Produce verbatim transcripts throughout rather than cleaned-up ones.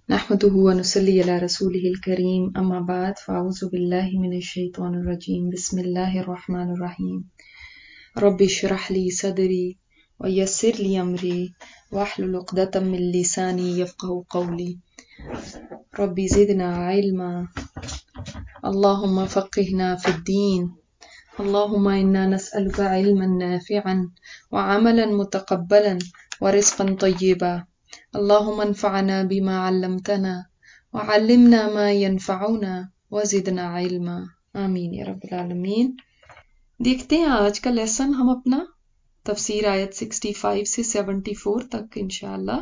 नहमदुहु व नुसल्ली अला रसूलिहिल करीम अम्मा बाद फ़अऊज़ु बिल्लाहि मिनश शैतानिर रजीम बिस्मिल्लाहिर रहमानिर रहीम रब्बि इश्रह ली सदरी व यस्सिर ली अमरी वहलुल उक़दतम मिन लिसानी यफ़क़हू क़ौली रब्बि ज़िदना इल्मा अल्लाहुम्मा फ़क़्हिना फ़िद्दीन अल्लाहुम्मा इन्ना नस्अलुका इल्मन नाफ़िअन व अमलन मुतक़ब्बलन व रिज़्क़न तय्यिबा अल्लाहुम्मा अन्फ़अना बिमा अल्लमतना व अल्लिमना मा यनफ़अुना व ज़िदना इल्मा आमीन या रब्बल आलमीन। देखते हैं आज का लेसन हम अपना तफसीर आयत पैंसठ से चौहत्तर तक इंशाअल्लाह।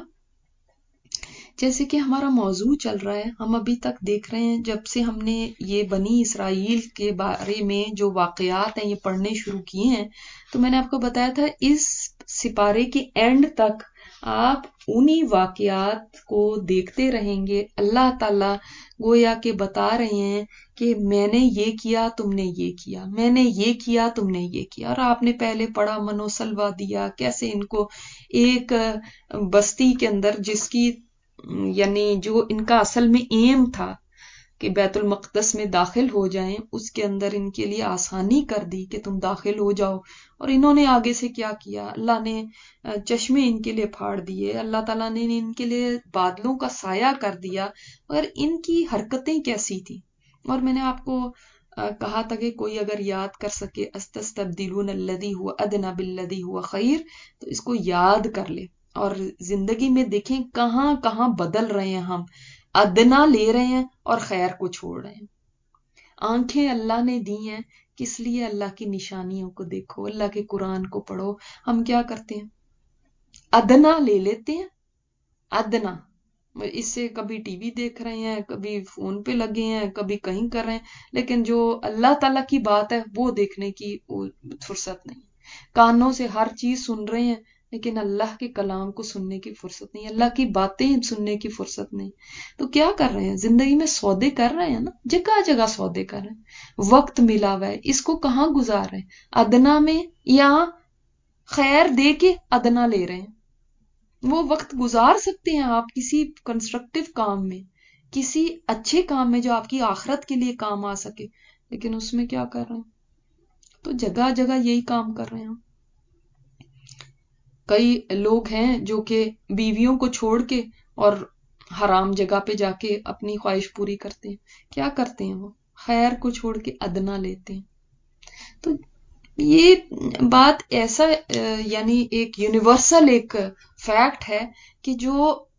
जैसे कि हमारा मौजू चल रहा है, हम अभी तक देख रहे हैं जब से हमने ये बनी इसराइल के बारे में जो वाक़यात हैं ये पढ़ने शुरू किए हैं, तो मैंने आपको बताया था इस सिपारे के एंड तक आप उन्हीं वाक़यात को देखते रहेंगे। अल्लाह ताला गोया के बता रहे हैं कि मैंने ये किया तुमने ये किया, मैंने ये किया तुमने ये किया। और आपने पहले पढ़ा मनोसलवा दिया, कैसे इनको एक बस्ती के अंदर जिसकी यानी जो इनका असल में एम था कि बैतुल मक़दस में दाखिल हो जाएं, उसके अंदर इनके लिए आसानी कर दी कि तुम दाखिल हो जाओ। और इन्होंने आगे से क्या किया, अल्लाह ने चश्मे इनके लिए फाड़ दिए, अल्लाह ताला ने इनके लिए बादलों का साया कर दिया। और इनकी हरकतें कैसी थी। और मैंने आपको कहा था कि कोई अगर याद कर सके अस्तस्तब्दिलून अल्लज़ी हुवा अदना बिल्लज़ी हुवा खैर, तो इसको याद कर ले और जिंदगी में देखें कहां कहां बदल रहे हैं हम। अदना ले रहे हैं और खैर को छोड़ रहे हैं। आंखें अल्लाह ने दी हैं, किस लिए? अल्लाह की निशानियों को देखो, अल्लाह के कुरान को पढ़ो। हम क्या करते हैं, अदना ले लेते हैं। अदना इससे कभी टीवी देख रहे हैं, कभी फोन पे लगे हैं, कभी कहीं कर रहे हैं, लेकिन जो अल्लाह ताला की बात है वो देखने की फुर्सत नहीं। कानों से हर चीज सुन रहे हैं, लेकिन अल्लाह के कलाम को सुनने की फुर्सत नहीं, अल्लाह की बातें सुनने की फुर्सत नहीं। तो क्या कर रहे हैं, जिंदगी में सौदे कर रहे हैं ना, जगह जगह सौदे कर रहे हैं। वक्त मिला हुआ है, इसको कहाँ गुजार रहे हैं, अदना में या खैर दे के अदना ले रहे हैं। वो वक्त गुजार सकते हैं आप किसी कंस्ट्रक्टिव काम में, किसी अच्छे काम में जो आपकी आखिरत के लिए काम आ सके, लेकिन उसमें क्या कर रहे हैं, तो जगह जगह यही काम कर रहे हैं। कई लोग हैं जो कि बीवियों को छोड़ के और हराम जगह पे जाके अपनी ख्वाहिश पूरी करते हैं। क्या करते हैं, वो खैर को छोड़ के अदना लेते हैं। तो ये बात ऐसा यानी एक यूनिवर्सल एक फैक्ट है कि जो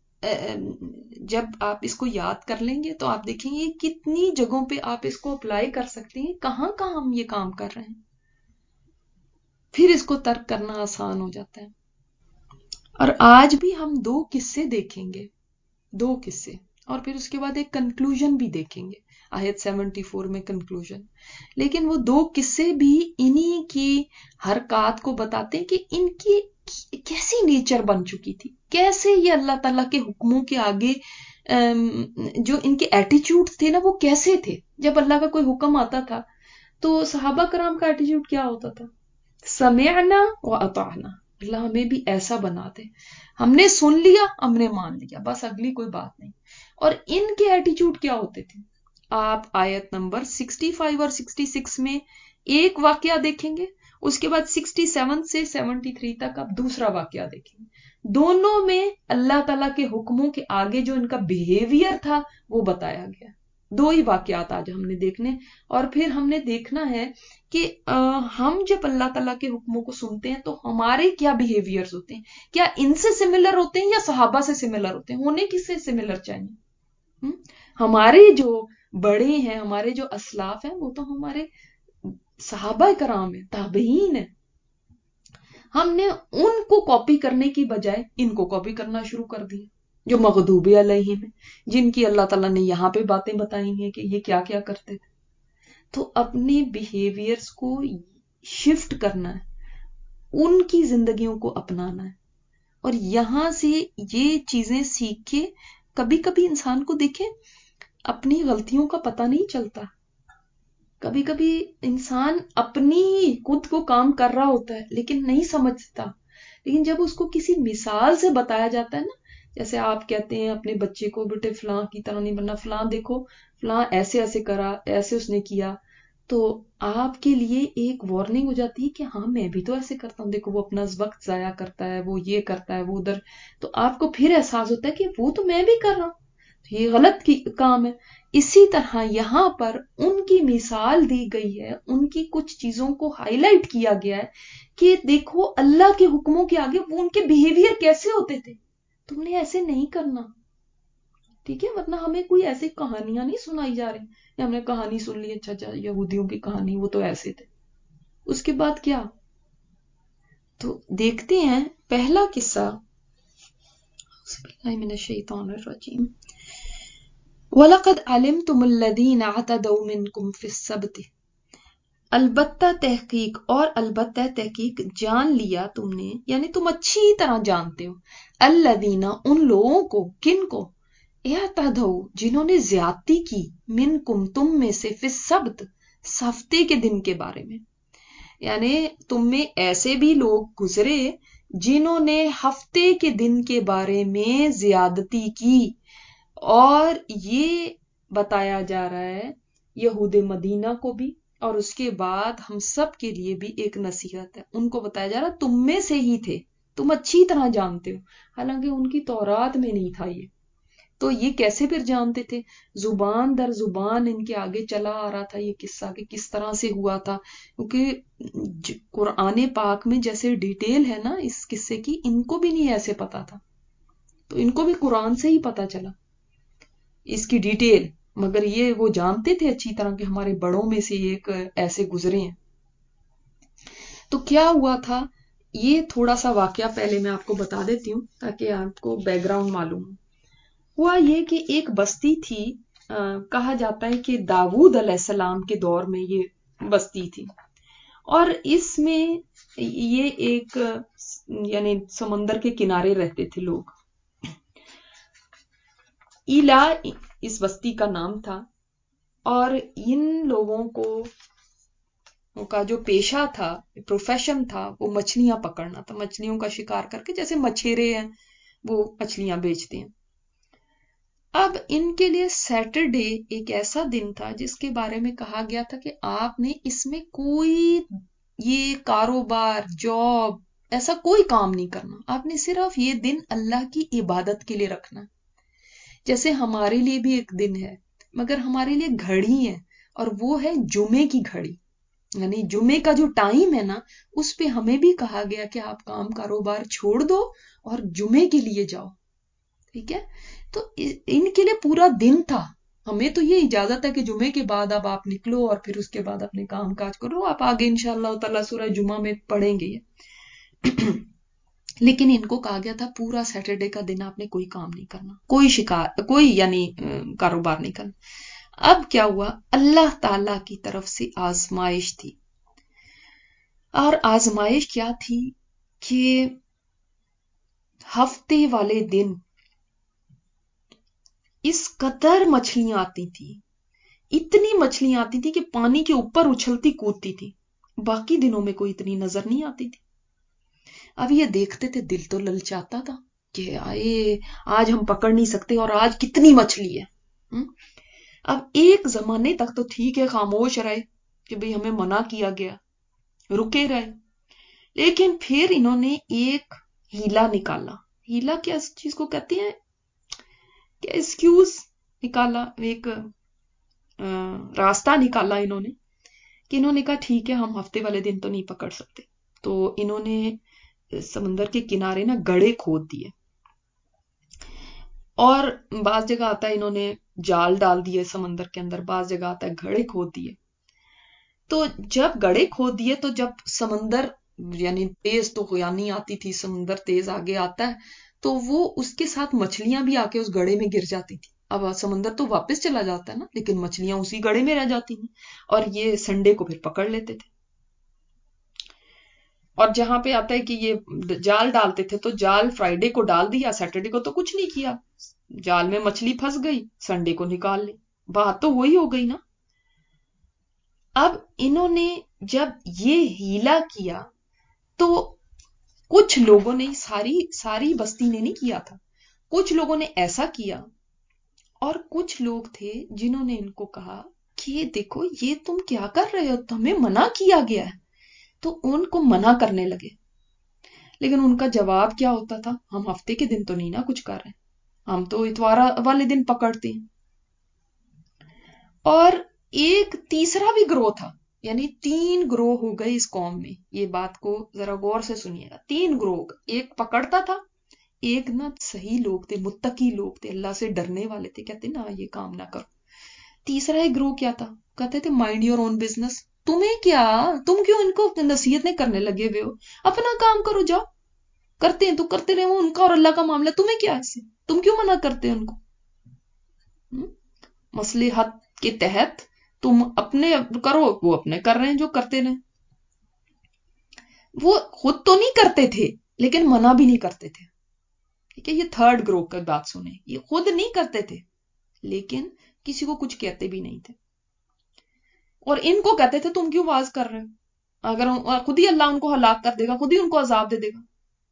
जब आप इसको याद कर लेंगे तो आप देखेंगे कितनी जगहों पे आप इसको अप्लाई कर सकते हैं, कहां कहां हम ये काम कर रहे हैं, फिर इसको तर्क करना आसान हो जाता है। और आज भी हम दो किस्से देखेंगे, दो किस्से, और फिर उसके बाद एक कंक्लूजन भी देखेंगे, आयत चौहत्तर में कंक्लूजन। लेकिन वो दो किस्से भी इन्हीं की हरकत को बताते हैं कि इनकी कैसी नेचर बन चुकी थी, कैसे ये अल्लाह ताला के हुक्मों के आगे जो इनके एटीट्यूड थे ना, वो कैसे थे। जब अल्लाह का कोई हुक्म आता था तो सहाबा कराम का एटीट्यूड क्या होता था, समिअना व अताअना, अल्लाह हमें भी ऐसा बना दे, हमने सुन लिया हमने मान लिया, बस अगली कोई बात नहीं। और इनके एटीट्यूड क्या होते थे, आप आयत नंबर पैंसठ और छियासठ में एक वाकया देखेंगे, उसके बाद सड़सठ से तिहत्तर तक आप दूसरा वाकया देखेंगे। दोनों में अल्लाह ताला के हुक्मों के आगे जो इनका बिहेवियर था वो बताया गया। दो ही वाकयात आज हमने देखने, और फिर हमने देखना है कि आ, हम जब अल्लाह ताला के हुक्मों को सुनते हैं तो हमारे क्या बिहेवियर्स होते हैं, क्या इनसे सिमिलर होते हैं या सहाबा से सिमिलर होते हैं। होने किससे सिमिलर चाहिए, हुँ? हमारे जो बड़े हैं, हमारे जो असलाफ हैं, वो तो हमारे सहाबा कराम है, ताबईन है। हमने उनको कॉपी करने की बजाय इनको कॉपी करना शुरू कर दिया, जो मगदूबे अलैहिम है, जिनकी अल्लाह ताला ने यहां पे बातें बताई हैं कि ये क्या क्या करते थे। तो अपने बिहेवियर्स को शिफ्ट करना है, उनकी जिंदगियों को अपनाना है, और यहां से ये चीजें सीख के कभी कभी इंसान को देखें अपनी गलतियों का पता नहीं चलता। कभी कभी इंसान अपनी खुद को काम कर रहा होता है लेकिन नहीं समझता, लेकिन जब उसको किसी मिसाल से बताया जाता है ना جیسے آپ کہتے ہیں اپنے بچے کو بیٹے فلاں کی طرح نہیں بننا، فلاں دیکھو فلاں ایسے ایسے کرا، ایسے اس نے کیا، تو آپ کے لیے ایک وارننگ ہو جاتی ہے کہ ہاں میں بھی تو ایسے کرتا ہوں، دیکھو وہ اپنا وقت ضائع کرتا ہے، وہ یہ کرتا ہے، وہ ادھر، تو آپ کو پھر احساس ہوتا ہے کہ وہ تو میں بھی کر رہا ہوں، یہ غلط کی کام ہے۔ اسی طرح یہاں پر ان کی مثال دی گئی ہے، ان کی کچھ چیزوں کو ہائی لائٹ کیا گیا ہے کہ دیکھو اللہ کے حکموں کے آگے وہ ان کے بیہیویئر کیسے ہوتے تھے، تم نے ایسے نہیں کرنا، ٹھیک ہے؟ ورنہ ہمیں کوئی ایسی کہانیاں نہیں سنائی جا رہی، یا ہم نے کہانی سن لی، اچھا اچھا یہودیوں کی کہانی، وہ تو ایسے تھے، اس کے بعد کیا؟ تو دیکھتے ہیں پہلا قصہ، من الشیطان الرجیم، وَلَقَدْ عَلِمْتُمُ الَّذِينَ اعْتَدَوْا مِنْكُمْ فِي السَّبْتِ، البتہ تحقیق، اور البتہ تحقیق جان لیا تم نے، یعنی تم اچھی طرح جانتے ہو، الذین ان لوگوں کو، کن کو، اعتدوا جنہوں نے زیادتی کی، منکم تم میں سے، فی السبت ہفتے کے دن کے بارے میں، یعنی تم میں ایسے بھی لوگ گزرے جنہوں نے ہفتے کے دن کے بارے میں زیادتی کی، اور یہ بتایا جا رہا ہے یہود مدینہ کو بھی، اور اس کے بعد ہم سب کے لیے بھی ایک نصیحت ہے، ان کو بتایا جا رہا تم میں سے ہی تھے، تم اچھی طرح جانتے ہو، حالانکہ ان کی تورات میں نہیں تھا یہ، تو یہ کیسے پھر جانتے تھے؟ زبان در زبان ان کے آگے چلا آ رہا تھا یہ قصہ کہ کس طرح سے ہوا تھا، کیونکہ قرآن پاک میں جیسے ڈیٹیل ہے نا اس قصے کی، ان کو بھی نہیں ایسے پتا تھا، تو ان کو بھی قرآن سے ہی پتا چلا اس کی ڈیٹیل، مگر یہ وہ جانتے تھے اچھی طرح کہ ہمارے بڑوں میں سے ایک ایسے گزرے ہیں۔ تو کیا ہوا تھا، یہ تھوڑا سا واقعہ پہلے میں آپ کو بتا دیتی ہوں تاکہ آپ کو بیک گراؤنڈ معلوم ہو۔ ہوا یہ کہ ایک بستی تھی، کہا جاتا ہے کہ داؤد علیہ السلام کے دور میں یہ بستی تھی، اور اس میں یہ ایک یعنی سمندر کے کنارے رہتے تھے لوگ، ایلا اس بستی کا نام تھا، اور ان لوگوں کو کا جو پیشہ تھا، پروفیشن تھا، وہ مچھلیاں پکڑنا تھا، مچھلیوں کا شکار کر کے، جیسے مچھیرے ہیں وہ مچھلیاں بیچتے ہیں۔ اب ان کے لیے سیٹرڈے ایک ایسا دن تھا جس کے بارے میں کہا گیا تھا کہ آپ نے اس میں کوئی یہ کاروبار، جاب، ایسا کوئی کام نہیں کرنا، آپ نے صرف یہ دن اللہ کی عبادت کے لیے رکھنا۔ جیسے ہمارے لیے بھی ایک دن ہے، مگر ہمارے لیے گھڑی ہے، اور وہ ہے جمعے کی گھڑی، یعنی جمعے کا جو ٹائم ہے نا، اس پہ ہمیں بھی کہا گیا کہ آپ کام کاروبار چھوڑ دو اور جمعے کے لیے جاؤ، ٹھیک ہے؟ تو ان کے لیے پورا دن تھا، ہمیں تو یہ اجازت ہے کہ جمعے کے بعد اب آپ نکلو اور پھر اس کے بعد اپنے کام کاج کرو، آپ آگے انشاءاللہ تعالیٰ سورہ جمعہ میں پڑھیں گے یہ، لیکن ان کو کہا گیا تھا پورا سیٹرڈے کا دن آپ نے کوئی کام نہیں کرنا، کوئی شکار، کوئی یعنی کاروبار نہیں کرنا۔ اب کیا ہوا، اللہ تعالی کی طرف سے آزمائش تھی، اور آزمائش کیا تھی کہ ہفتے والے دن اس قدر مچھلیاں آتی تھی، اتنی مچھلیاں آتی تھی کہ پانی کے اوپر اچھلتی کودتی تھی، باقی دنوں میں کوئی اتنی نظر نہیں آتی تھی۔ اب یہ دیکھتے تھے دل تو للچاتا تھا کہ آئے آج ہم پکڑ نہیں سکتے اور آج کتنی مچھلی ہے۔ اب ایک زمانے تک تو ٹھیک ہے، خاموش رہے کہ بھئی ہمیں منع کیا گیا، رکے رہے، لیکن پھر انہوں نے ایک ہیلا نکالا۔ ہیلا کیا چیز کو کہتے ہیں، کہ ایکسکیوز نکالا، ایک راستہ نکالا انہوں نے، کہ انہوں نے کہا ٹھیک ہے ہم ہفتے والے دن تو نہیں پکڑ سکتے، تو انہوں نے سمندر کے کنارے نا گڑھے کھود دیے، اور بعض جگہ آتا ہے انہوں نے جال ڈال دیے سمندر کے اندر، بعض جگہ آتا ہے گھڑے کھود دیے۔ تو جب گڑھے کھود دیے تو جب سمندر یعنی تیز تو نہیں آتی تھی، سمندر تیز آگے آتا ہے تو وہ اس کے ساتھ مچھلیاں بھی آ کے اس گڑھے میں گر جاتی تھی۔ اب سمندر تو واپس چلا جاتا ہے نا، لیکن مچھلیاں اسی گڑھے میں رہ جاتی ہیں، اور یہ سنڈے کو پھر پکڑ لیتے تھے۔ اور جہاں پہ آتا ہے کہ یہ جال ڈالتے تھے تو جال فرائیڈے کو ڈال دیا، سیٹرڈے کو تو کچھ نہیں کیا، جال میں مچھلی پھنس گئی، سنڈے کو نکال لی، بات تو وہی ہو گئی نا۔ اب انہوں نے جب یہ ہیلا کیا تو کچھ لوگوں نے، ساری ساری بستی نے نہیں کیا تھا، کچھ لوگوں نے ایسا کیا اور کچھ لوگ تھے جنہوں نے ان کو کہا کہ دیکھو یہ تم کیا کر رہے ہو, تمہیں منع کیا گیا ہے. تو ان کو منع کرنے لگے. لیکن ان کا جواب کیا ہوتا تھا, ہم ہفتے کے دن تو نہیں نا کچھ کر رہے, ہم تو اتوار والے دن پکڑتے ہیں. اور ایک تیسرا بھی گروہ تھا, یعنی تین گروہ ہو گئے اس قوم میں. یہ بات کو ذرا غور سے سنیے گا, تین گروہ. ایک پکڑتا تھا, ایک نا صحیح لوگ تھے, متقی لوگ تھے, اللہ سے ڈرنے والے تھے, کہتے نا یہ کام نہ کرو. تیسرا ایک گروہ کیا تھا, کہتے تھے مائنڈ یور اون بزنس. تمہیں کیا, تم کیوں ان کو نصیحتیں کرنے لگے ہوئے ہو, اپنا کام کرو, جاؤ. کرتے ہیں تو کرتے رہے, وہ ان کا اور اللہ کا معاملہ, تمہیں کیا ہے اس سے, تم کیوں منع کرتے ہیں ان کو. مصلحت کے تحت تم اپنے کرو, وہ اپنے کر رہے ہیں جو کرتے رہے. وہ خود تو نہیں کرتے تھے لیکن منع بھی نہیں کرتے تھے. ٹھیک ہے, یہ تھرڈ گروہ کی بات سنیں. یہ خود نہیں کرتے تھے لیکن کسی کو کچھ کہتے بھی نہیں تھے, اور ان کو کہتے تھے تم کیوں واز کر رہے ہو, اگر خود ہی اللہ ان کو ہلاک کر دے گا, خود ہی ان کو عذاب دے دے گا.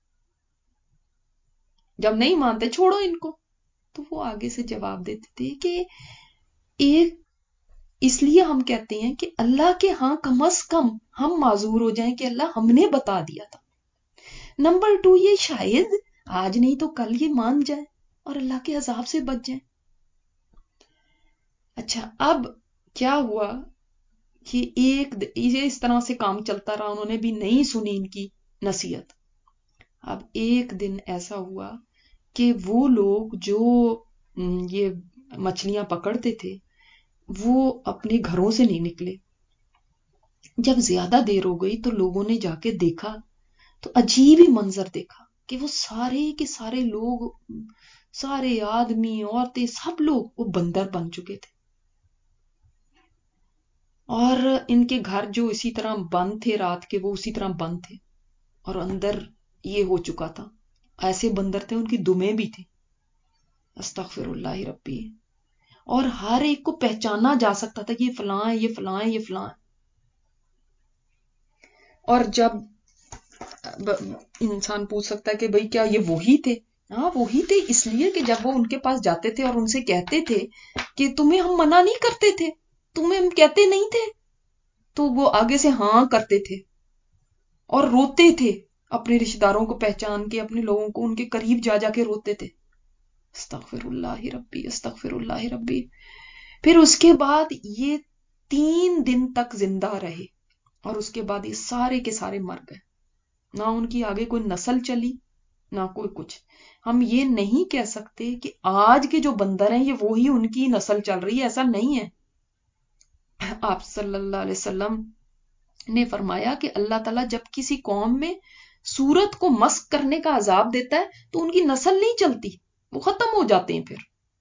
جب نہیں مانتے چھوڑو ان کو. تو وہ آگے سے جواب دیتے تھے کہ ایک اس لیے ہم کہتے ہیں کہ اللہ کے ہاں کم از کم ہم معذور ہو جائیں کہ اللہ ہم نے بتا دیا تھا. نمبر ٹو, یہ شاید آج نہیں تو کل یہ مان جائے اور اللہ کے عذاب سے بچ جائیں. اچھا, اب کیا ہوا کہ ایک یہ اس طرح سے کام چلتا رہا, انہوں نے بھی نہیں سنی ان کی نصیحت. اب ایک دن ایسا ہوا کہ وہ لوگ جو یہ مچھلیاں پکڑتے تھے وہ اپنے گھروں سے نہیں نکلے. جب زیادہ دیر ہو گئی تو لوگوں نے جا کے دیکھا تو عجیب ہی منظر دیکھا کہ وہ سارے کے سارے لوگ, سارے آدمی عورتیں سب لوگ وہ بندر بن چکے تھے. اور ان کے گھر جو اسی طرح بند تھے رات کے, وہ اسی طرح بند تھے, اور اندر یہ ہو چکا تھا. ایسے بندر تھے ان کی دمیں بھی تھی. استغفر اللہ ربی. اور ہر ایک کو پہچانا جا سکتا تھا کہ یہ فلاں ہے, یہ فلاں ہے, یہ فلاں ہے. اور جب انسان پوچھ سکتا ہے کہ بھئی کیا یہ وہی تھے؟ ہاں وہی تھے, اس لیے کہ جب وہ ان کے پاس جاتے تھے اور ان سے کہتے تھے کہ تمہیں ہم منع نہیں کرتے تھے, تمہیں ہم کہتے نہیں تھے, تو وہ آگے سے ہاں کرتے تھے اور روتے تھے, اپنے رشتہ داروں کو پہچان کے, اپنے لوگوں کو ان کے قریب جا جا کے روتے تھے. استغفر اللہ ربی, استغفر اللہ ربی. پھر اس کے بعد یہ تین دن تک زندہ رہے اور اس کے بعد یہ سارے کے سارے مر گئے. نہ ان کی آگے کوئی نسل چلی نہ کوئی کچھ. ہم یہ نہیں کہہ سکتے کہ آج کے جو بندر ہیں یہ وہی ان کی نسل چل رہی ہے, ایسا نہیں ہے. آپ صلی اللہ علیہ وسلم نے فرمایا کہ اللہ تعالیٰ جب کسی قوم میں سورت کو مسخ کرنے کا عذاب دیتا ہے تو ان کی نسل نہیں چلتی, وہ ختم ہو جاتے ہیں پھر.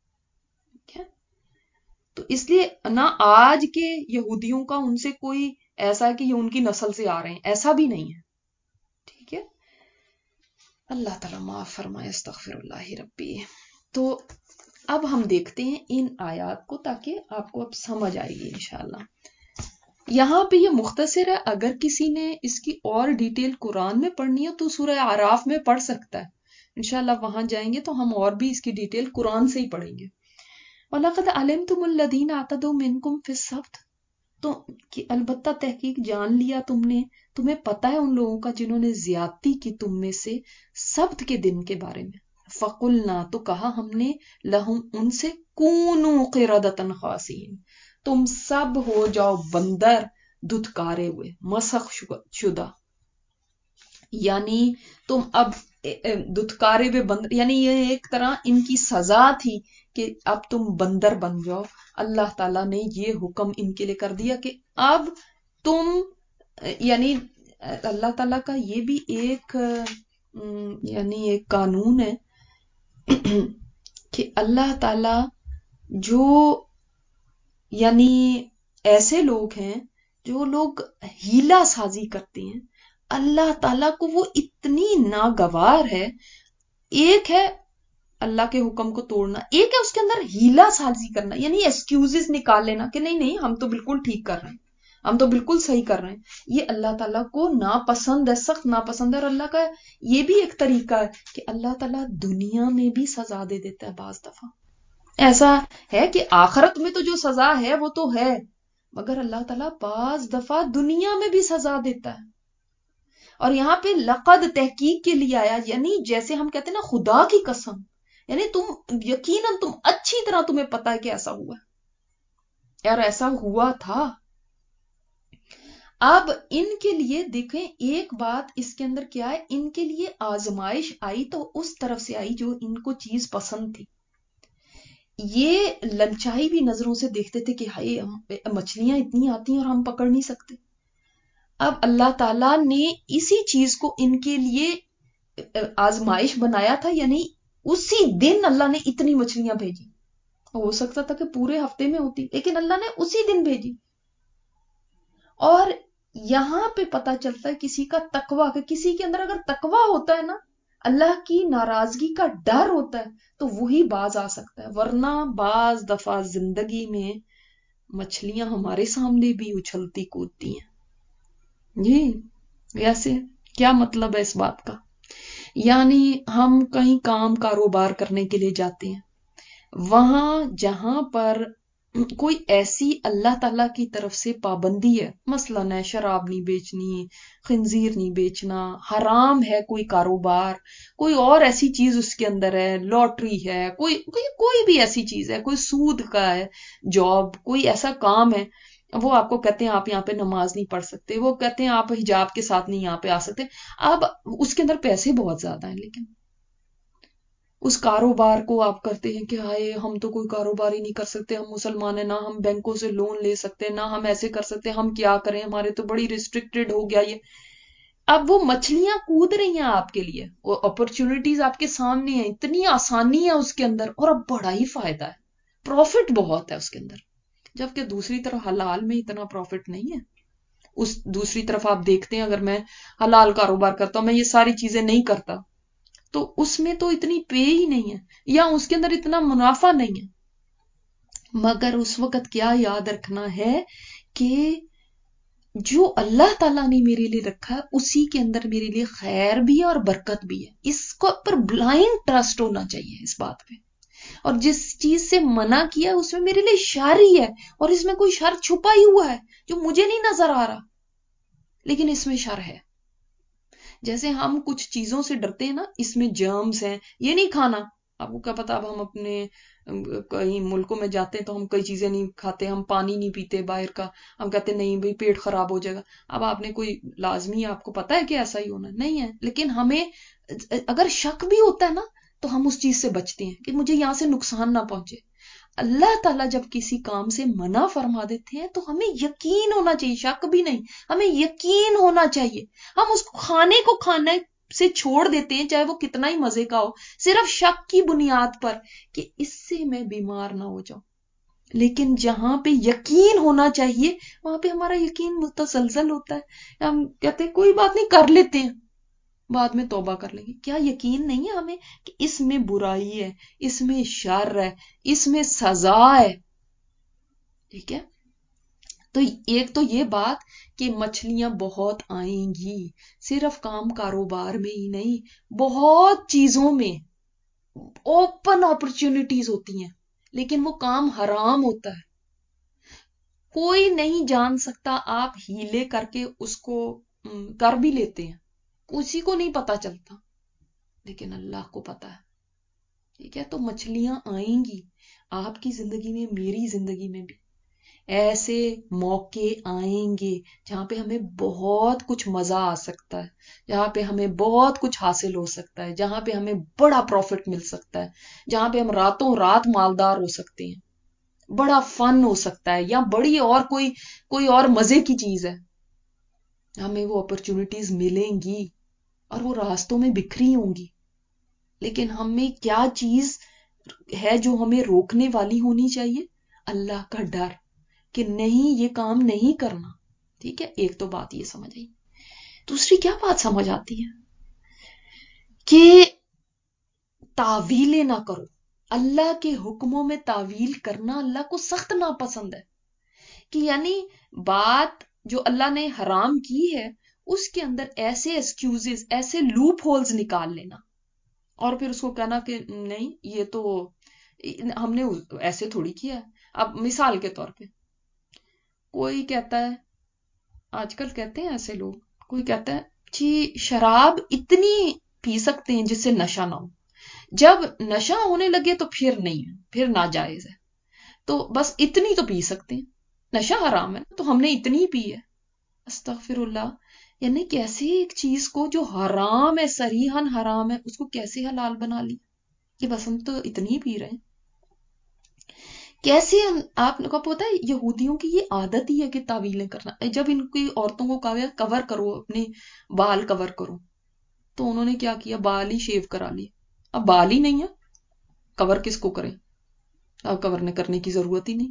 تو اس لیے نہ آج کے یہودیوں کا ان سے کوئی ایسا ہے کہ یہ ان کی نسل سے آ رہے ہیں, ایسا بھی نہیں ہے. ٹھیک ہے, اللہ تعالیٰ معاف فرمائے. استغفر اللہ ربی. تو اب ہم دیکھتے ہیں ان آیات کو تاکہ آپ کو اب سمجھ آئے گی انشاءاللہ. یہاں پہ یہ مختصر ہے, اگر کسی نے اس کی اور ڈیٹیل قرآن میں پڑھنی ہے تو سورہ اعراف میں پڑھ سکتا ہے. انشاءاللہ وہاں جائیں گے تو ہم اور بھی اس کی ڈیٹیل قرآن سے ہی پڑھیں گے. وَلَقَدْ عَلِمْتُمُ الَّذِينَ اعْتَدَوْا مِنْكُمْ فِي السَّبْتِ, تو کہ البتہ تحقیق جان لیا تم نے, تمہیں پتہ ہے ان لوگوں کا جنہوں نے زیادتی کی تم میں سے سبت کے دن کے بارے میں. فَقُلْنَا, تو کہا ہم نے, لَهُمْ ان سے, كُونُوا قِرَدَةً خَاسِئِينَ, تم سب ہو جاؤ بندر دھتکارے ہوئے, مسخ شدہ. یعنی تم اب دھتکارے ہوئے بندر, یعنی یہ ایک طرح ان کی سزا تھی کہ اب تم بندر بن جاؤ. اللہ تعالیٰ نے یہ حکم ان کے لیے کر دیا کہ اب تم, یعنی اللہ تعالیٰ کا یہ بھی ایک یعنی ایک قانون ہے کہ اللہ تعالیٰ جو یعنی ایسے لوگ ہیں جو لوگ ہیلا سازی کرتے ہیں, اللہ تعالیٰ کو وہ اتنی ناگوار ہے. ایک ہے اللہ کے حکم کو توڑنا, ایک ہے اس کے اندر ہیلا سازی کرنا, یعنی ایکسکیوزز نکال لینا کہ نہیں نہیں ہم تو بالکل ٹھیک کر رہے ہیں. ہم تو بالکل صحیح کر رہے ہیں. یہ اللہ تعالیٰ کو ناپسند ہے، سخت ناپسند ہے. اور اللہ کا یہ بھی ایک طریقہ ہے کہ اللہ تعالیٰ دنیا میں بھی سزا دے دیتا ہے بعض دفعہ. ایسا ہے کہ آخرت میں تو جو سزا ہے وہ تو ہے، مگر اللہ تعالیٰ بعض دفعہ دنیا میں بھی سزا دیتا ہے. اور یہاں پہ لقد تحقیق کے لیے آیا، یعنی جیسے ہم کہتے ہیں نا خدا کی قسم، یعنی تم یقیناً تم اچھی طرح تمہیں پتا ہے کہ ایسا ہوا ہے اور ایسا ہوا تھا. اب ان کے لیے دیکھیں ایک بات اس کے اندر کیا ہے، ان کے لیے آزمائش آئی تو اس طرف سے آئی جو ان کو چیز پسند تھی. یہ للچائی بھی نظروں سے دیکھتے تھے کہ ہائے مچھلیاں اتنی آتی ہیں اور ہم پکڑ نہیں سکتے. اب اللہ تعالیٰ نے اسی چیز کو ان کے لیے آزمائش بنایا تھا، یعنی اسی دن اللہ نے اتنی مچھلیاں بھیجی. ہو سکتا تھا کہ پورے ہفتے میں ہوتی، لیکن اللہ نے اسی دن بھیجی. اور یہاں پہ پتا چلتا ہے کسی کا تقویٰ، کہ کسی کے اندر اگر تقویٰ ہوتا ہے نا، اللہ کی ناراضگی کا ڈر ہوتا ہے، تو وہی باز آ سکتا ہے. ورنہ بعض دفعہ زندگی میں مچھلیاں ہمارے سامنے بھی اچھلتی کودتی ہیں. جی ویسے کیا مطلب ہے اس بات کا؟ یعنی ہم کہیں کام کاروبار کرنے کے لیے جاتے ہیں، وہاں جہاں پر کوئی ایسی اللہ تعالیٰ کی طرف سے پابندی ہے، مثلاً ہے شراب نہیں بیچنی، خنزیر نہیں بیچنا، حرام ہے کوئی کاروبار، کوئی اور ایسی چیز اس کے اندر ہے، لاٹری ہے، کوئی کوئی کوئی بھی ایسی چیز ہے، کوئی سود کا ہے جاب، کوئی ایسا کام ہے، وہ آپ کو کہتے ہیں آپ یہاں پہ نماز نہیں پڑھ سکتے، وہ کہتے ہیں آپ حجاب کے ساتھ نہیں یہاں پہ آ سکتے. اب اس کے اندر پیسے بہت زیادہ ہیں، لیکن اس کاروبار کو آپ کرتے ہیں کہ ہائے ہم تو کوئی کاروبار ہی نہیں کر سکتے، ہم مسلمان ہیں، نہ ہم بینکوں سے لون لے سکتے، نہ ہم ایسے کر سکتے، ہم کیا کریں، ہمارے تو بڑی ریسٹرکٹڈ ہو گیا یہ. اب وہ مچھلیاں کود رہی ہیں آپ کے لیے، وہ اپرچونٹیز آپ کے سامنے ہیں، اتنی آسانی ہے اس کے اندر، اور اب بڑا ہی فائدہ ہے، پروفٹ بہت ہے اس کے اندر. جبکہ دوسری طرف حلال میں اتنا پروفٹ نہیں ہے. اس دوسری طرف آپ دیکھتے ہیں اگر میں حلال کاروبار کرتا ہوں، میں یہ ساری چیزیں نہیں کرتا، تو اس میں تو اتنی پے ہی نہیں ہے، یا اس کے اندر اتنا منافع نہیں ہے. مگر اس وقت کیا یاد رکھنا ہے کہ جو اللہ تعالیٰ نے میرے لیے رکھا ہے اسی کے اندر میرے لیے خیر بھی ہے اور برکت بھی ہے. اس کو پر بلائنڈ ٹرسٹ ہونا چاہیے اس بات پہ. اور جس چیز سے منع کیا اس میں میرے لیے شر ہی ہے، اور اس میں کوئی شر چھپا ہی ہوا ہے جو مجھے نہیں نظر آ رہا، لیکن اس میں شر ہے. جیسے ہم کچھ چیزوں سے ڈرتے ہیں نا، اس میں جرمز ہیں، یہ نہیں کھانا. آپ کو کیا پتا، اب ہم اپنے کئی ملکوں میں جاتے ہیں تو ہم کئی چیزیں نہیں کھاتے، ہم پانی نہیں پیتے باہر کا، ہم کہتے نہیں بھائی پیٹ خراب ہو جائے گا. اب آپ نے کوئی لازمی آپ کو پتا ہے کہ ایسا ہی ہونا نہیں ہے، لیکن ہمیں اگر شک بھی ہوتا ہے نا تو ہم اس چیز سے بچتے ہیں کہ مجھے یہاں سے نقصان نہ پہنچے. اللہ تعالیٰ جب کسی کام سے منع فرما دیتے ہیں تو ہمیں یقین ہونا چاہیے، شک بھی نہیں، ہمیں یقین ہونا چاہیے. ہم اس کھانے کو کھانے سے چھوڑ دیتے ہیں چاہے وہ کتنا ہی مزے کا ہو، صرف شک کی بنیاد پر کہ اس سے میں بیمار نہ ہو جاؤں. لیکن جہاں پہ یقین ہونا چاہیے وہاں پہ ہمارا یقین متزلزل ہوتا ہے. ہم کہتے ہیں کوئی بات نہیں کر لیتے ہیں، بعد میں توبہ کر لیں گے. کیا یقین نہیں ہے ہمیں کہ اس میں برائی ہے، اس میں شر ہے، اس میں سزا ہے؟ ٹھیک ہے. تو ایک تو یہ بات کہ مچھلیاں بہت آئیں گی، صرف کام کاروبار میں ہی نہیں، بہت چیزوں میں اوپن اپرچونٹیز ہوتی ہیں، لیکن وہ کام حرام ہوتا ہے. کوئی نہیں جان سکتا، آپ ہیلے کر کے اس کو کر بھی لیتے ہیں، کسی کو نہیں پتا چلتا، لیکن اللہ کو پتا ہے. ٹھیک ہے. تو مچھلیاں آئیں گی آپ کی زندگی میں، میری زندگی میں بھی ایسے موقع آئیں گے جہاں پہ ہمیں بہت کچھ مزہ آ سکتا ہے، جہاں پہ ہمیں بہت کچھ حاصل ہو سکتا ہے، جہاں پہ ہمیں بڑا پروفٹ مل سکتا ہے، جہاں پہ ہم راتوں رات مالدار ہو سکتے ہیں، بڑا فن ہو سکتا ہے، یا بڑی اور کوئی کوئی اور مزے کی چیز ہے. ہمیں وہ اپرچونٹیز ملیں گی اور وہ راستوں میں بکھری ہوں گی، لیکن ہمیں کیا چیز ہے جو ہمیں روکنے والی ہونی چاہیے؟ اللہ کا ڈر کہ نہیں یہ کام نہیں کرنا. ٹھیک ہے. ایک تو بات یہ سمجھ آئی. دوسری کیا بات سمجھ آتی ہے کہ تعویلیں نہ کرو. اللہ کے حکموں میں تعویل کرنا اللہ کو سخت ناپسند ہے. کہ یعنی بات جو اللہ نے حرام کی ہے اس کے اندر ایسے ایکسکیوزز، ایسے لوپ ہولز نکال لینا اور پھر اس کو کہنا کہ نہیں یہ تو ہم نے ایسے تھوڑی کیا ہے. اب مثال کے طور پہ کوئی کہتا ہے، آج کل کہتے ہیں ایسے لوگ، کوئی کہتا ہے جی شراب اتنی پی سکتے ہیں جس سے نشہ نہ ہو، جب نشہ ہونے لگے تو پھر نہیں ہے، پھر ناجائز ہے، تو بس اتنی تو پی سکتے ہیں، نشہ حرام ہے تو ہم نے اتنی پی ہے. استغفر اللہ. یعنی کیسے ایک چیز کو جو حرام ہے، صریحاً حرام ہے، اس کو کیسے حلال بنا لی کہ بس ہم تو اتنی پی رہے ہیں. کیسے آپ کو پتا ہے یہودیوں کی یہ عادت ہی ہے کہ تعویلیں کرنا. جب ان کی عورتوں کو کہا گیا کور کرو اپنے بال، کور کرو، تو انہوں نے کیا کیا، بال ہی شیو کرا لیے. اب بال ہی نہیں ہے، کور کس کو کریں، اب کور نے کرنے کی ضرورت ہی نہیں.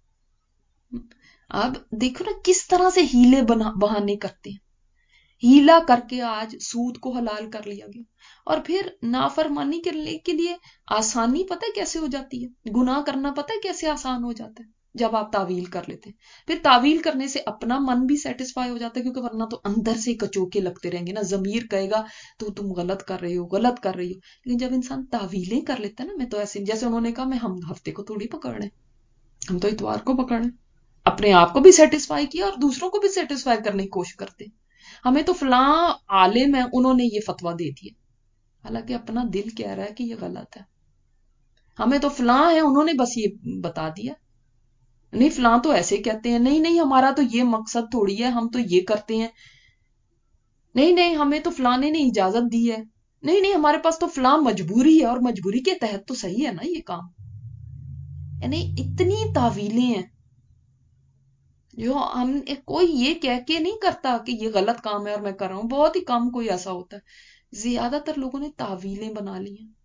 اب دیکھو نا کس طرح سے ہیلے بہانے کرتے ہیں. ہیلا کر کے آج سود کو حلال کر لیا گیا، اور پھر نافرمانی کرنے کے لیے آسانی پتہ ہے کیسے ہو جاتی ہے، گناہ کرنا پتہ ہے کیسے آسان ہو جاتا ہے، جب آپ تعویل کر لیتے ہیں. پھر تعویل کرنے سے اپنا من بھی سیٹسفائی ہو جاتا ہے، کیونکہ ورنہ تو اندر سے کچوکے لگتے رہیں گے نا، ضمیر کہے گا تو تم غلط کر رہی ہو، غلط کر رہی ہو. لیکن جب انسان تعویلیں کر لیتا ہے نا، میں تو ایسے جیسے انہوں نے کہا میں ہم ہفتے کو تھوڑی پکڑ رہے ہیں، ہم تو اتوار کو پکڑ رہے ہیں، اپنے آپ کو بھی سیٹسفائی کیا اور دوسروں کو بھی سیٹسفائی کرنے کی کوشش کرتے. ہمیں تو فلاں عالم ہے انہوں نے یہ فتویٰ دے دیا، حالانکہ اپنا دل کہہ رہا ہے کہ یہ غلط ہے. ہمیں تو فلاں ہے انہوں نے بس یہ بتا دیا، نہیں فلاں تو ایسے کہتے ہیں، نہیں نہیں ہمارا تو یہ مقصد تھوڑی ہے، ہم تو یہ کرتے ہیں، نہیں نہیں ہمیں تو فلانے نے اجازت دی ہے، نہیں نہیں ہمارے پاس تو فلاں مجبوری ہے اور مجبوری کے تحت تو صحیح ہے نا یہ کام. یعنی اتنی تعویلیں ہیں جو ہم کوئی یہ کہہ کے نہیں کرتا کہ یہ غلط کام ہے اور میں کر رہا ہوں. بہت ہی کم کوئی ایسا ہوتا ہے، زیادہ تر لوگوں نے تعویلیں بنا لی ہیں.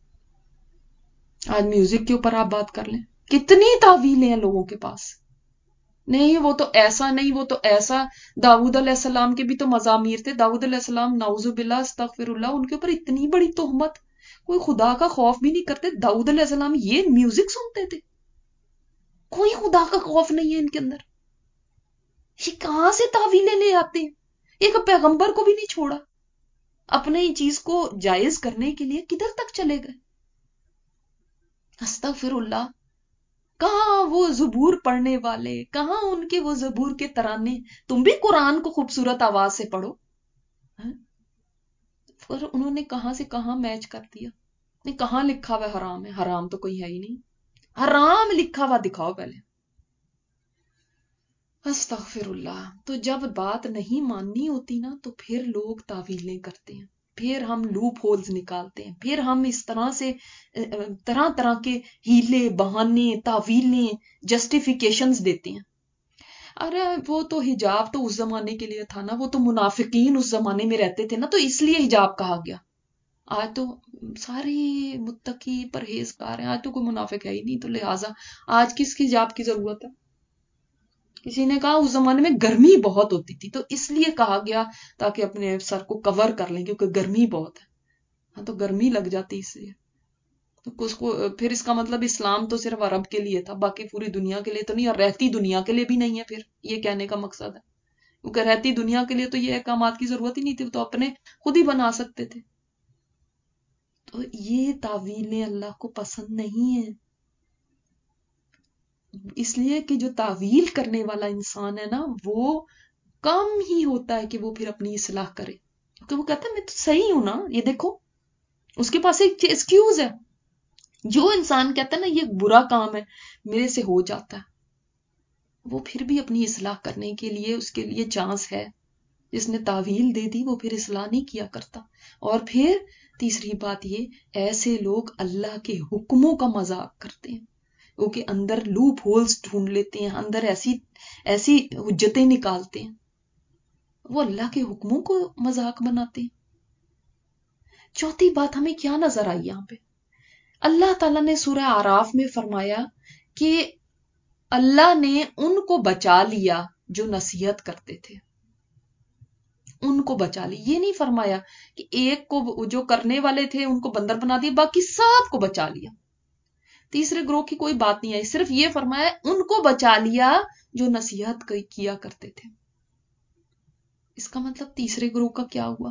آج میوزک کے اوپر آپ بات کر لیں، کتنی تعویلیں ہیں لوگوں کے پاس. نہیں وہ تو ایسا، نہیں وہ تو ایسا. داؤد علیہ السلام کے بھی تو مزامیر تھے، داؤد علیہ السلام نعوذ باللہ استغفر اللہ، ان کے اوپر اتنی بڑی تہمت، کوئی خدا کا خوف بھی نہیں کرتے. داؤد علیہ السلام یہ میوزک سنتے تھے، کوئی خدا کا خوف نہیں ہے ان کے اندر. یہ کہاں سے تعویلیں لے آتے ہیں، ایک پیغمبر کو بھی نہیں چھوڑا، اپنے ہی چیز کو جائز کرنے کے لیے کدھر تک چلے گئے. استغفر اللہ. کہاں وہ زبور پڑھنے والے، کہاں ان کے وہ زبور کے ترانے. تم بھی قرآن کو خوبصورت آواز سے پڑھو، پر انہوں نے کہاں سے کہاں میچ کر دیا. نہیں کہاں لکھا ہوا حرام ہے، حرام تو کوئی ہے ہی نہیں، حرام لکھا ہوا دکھاؤ پہلے. استغفر اللہ. تو جب بات نہیں ماننی ہوتی نا تو پھر لوگ تعویلیں کرتے ہیں، پھر ہم لوپ ہولز نکالتے ہیں، پھر ہم اس طرح سے طرح طرح کے ہیلے بہانے تعویلیں جسٹیفیکیشنز دیتے ہیں. ارے وہ تو حجاب تو اس زمانے کے لیے تھا نا، وہ تو منافقین اس زمانے میں رہتے تھے نا، تو اس لیے حجاب کہا گیا. آج تو سارے متقی پرہیزگار ہیں، آج تو کوئی منافق ہے ہی نہیں، تو لہٰذا آج کس کی حجاب کی ضرورت ہے. کسی نے کہا اس زمانے میں گرمی بہت ہوتی تھی تو اس لیے کہا گیا تاکہ اپنے سر کو کور کر لیں کیونکہ گرمی بہت ہے. ہاں تو گرمی لگ جاتی اس لیے تو اس کو پھر اس کا مطلب اسلام تو صرف عرب کے لیے تھا، باقی پوری دنیا کے لیے تو نہیں، اور رہتی دنیا کے لیے بھی نہیں ہے. پھر یہ کہنے کا مقصد ہے کیونکہ رہتی دنیا کے لیے تو یہ احکامات کی ضرورت ہی نہیں تھی، تو اپنے خود ہی بنا سکتے تھے. تو یہ تعویلیں اللہ کو پسند نہیں ہیں، اس لیے کہ جو تعویل کرنے والا انسان ہے نا وہ کم ہی ہوتا ہے کہ وہ پھر اپنی اصلاح کرے، کیونکہ وہ کہتا ہے میں تو صحیح ہوں نا، یہ دیکھو اس کے پاس ایک ایکسکیوز ہے. جو انسان کہتا ہے نا یہ برا کام ہے میرے سے ہو جاتا ہے، وہ پھر بھی اپنی اصلاح کرنے کے لیے اس کے لیے چانس ہے. جس نے تعویل دے دی وہ پھر اصلاح نہیں کیا کرتا. اور پھر تیسری بات یہ، ایسے لوگ اللہ کے حکموں کا مذاق کرتے ہیں، وہ کہ اندر لوپ ہولز ڈھونڈ لیتے ہیں، اندر ایسی ایسی حجتیں نکالتے ہیں، وہ اللہ کے حکموں کو مذاق بناتے ہیں. چوتھی بات ہمیں کیا نظر آئی یہاں پہ، اللہ تعالیٰ نے سورہ اعراف میں فرمایا کہ اللہ نے ان کو بچا لیا جو نصیحت کرتے تھے، ان کو بچا لی. یہ نہیں فرمایا کہ ایک کو جو کرنے والے تھے ان کو بندر بنا دیا، باقی سب کو بچا لیا. تیسرے گروہ کی کوئی بات نہیں آئی، صرف یہ فرمایا ان کو بچا لیا جو نصیحت کیا کرتے تھے. اس کا مطلب تیسرے گروہ کا کیا ہوا؟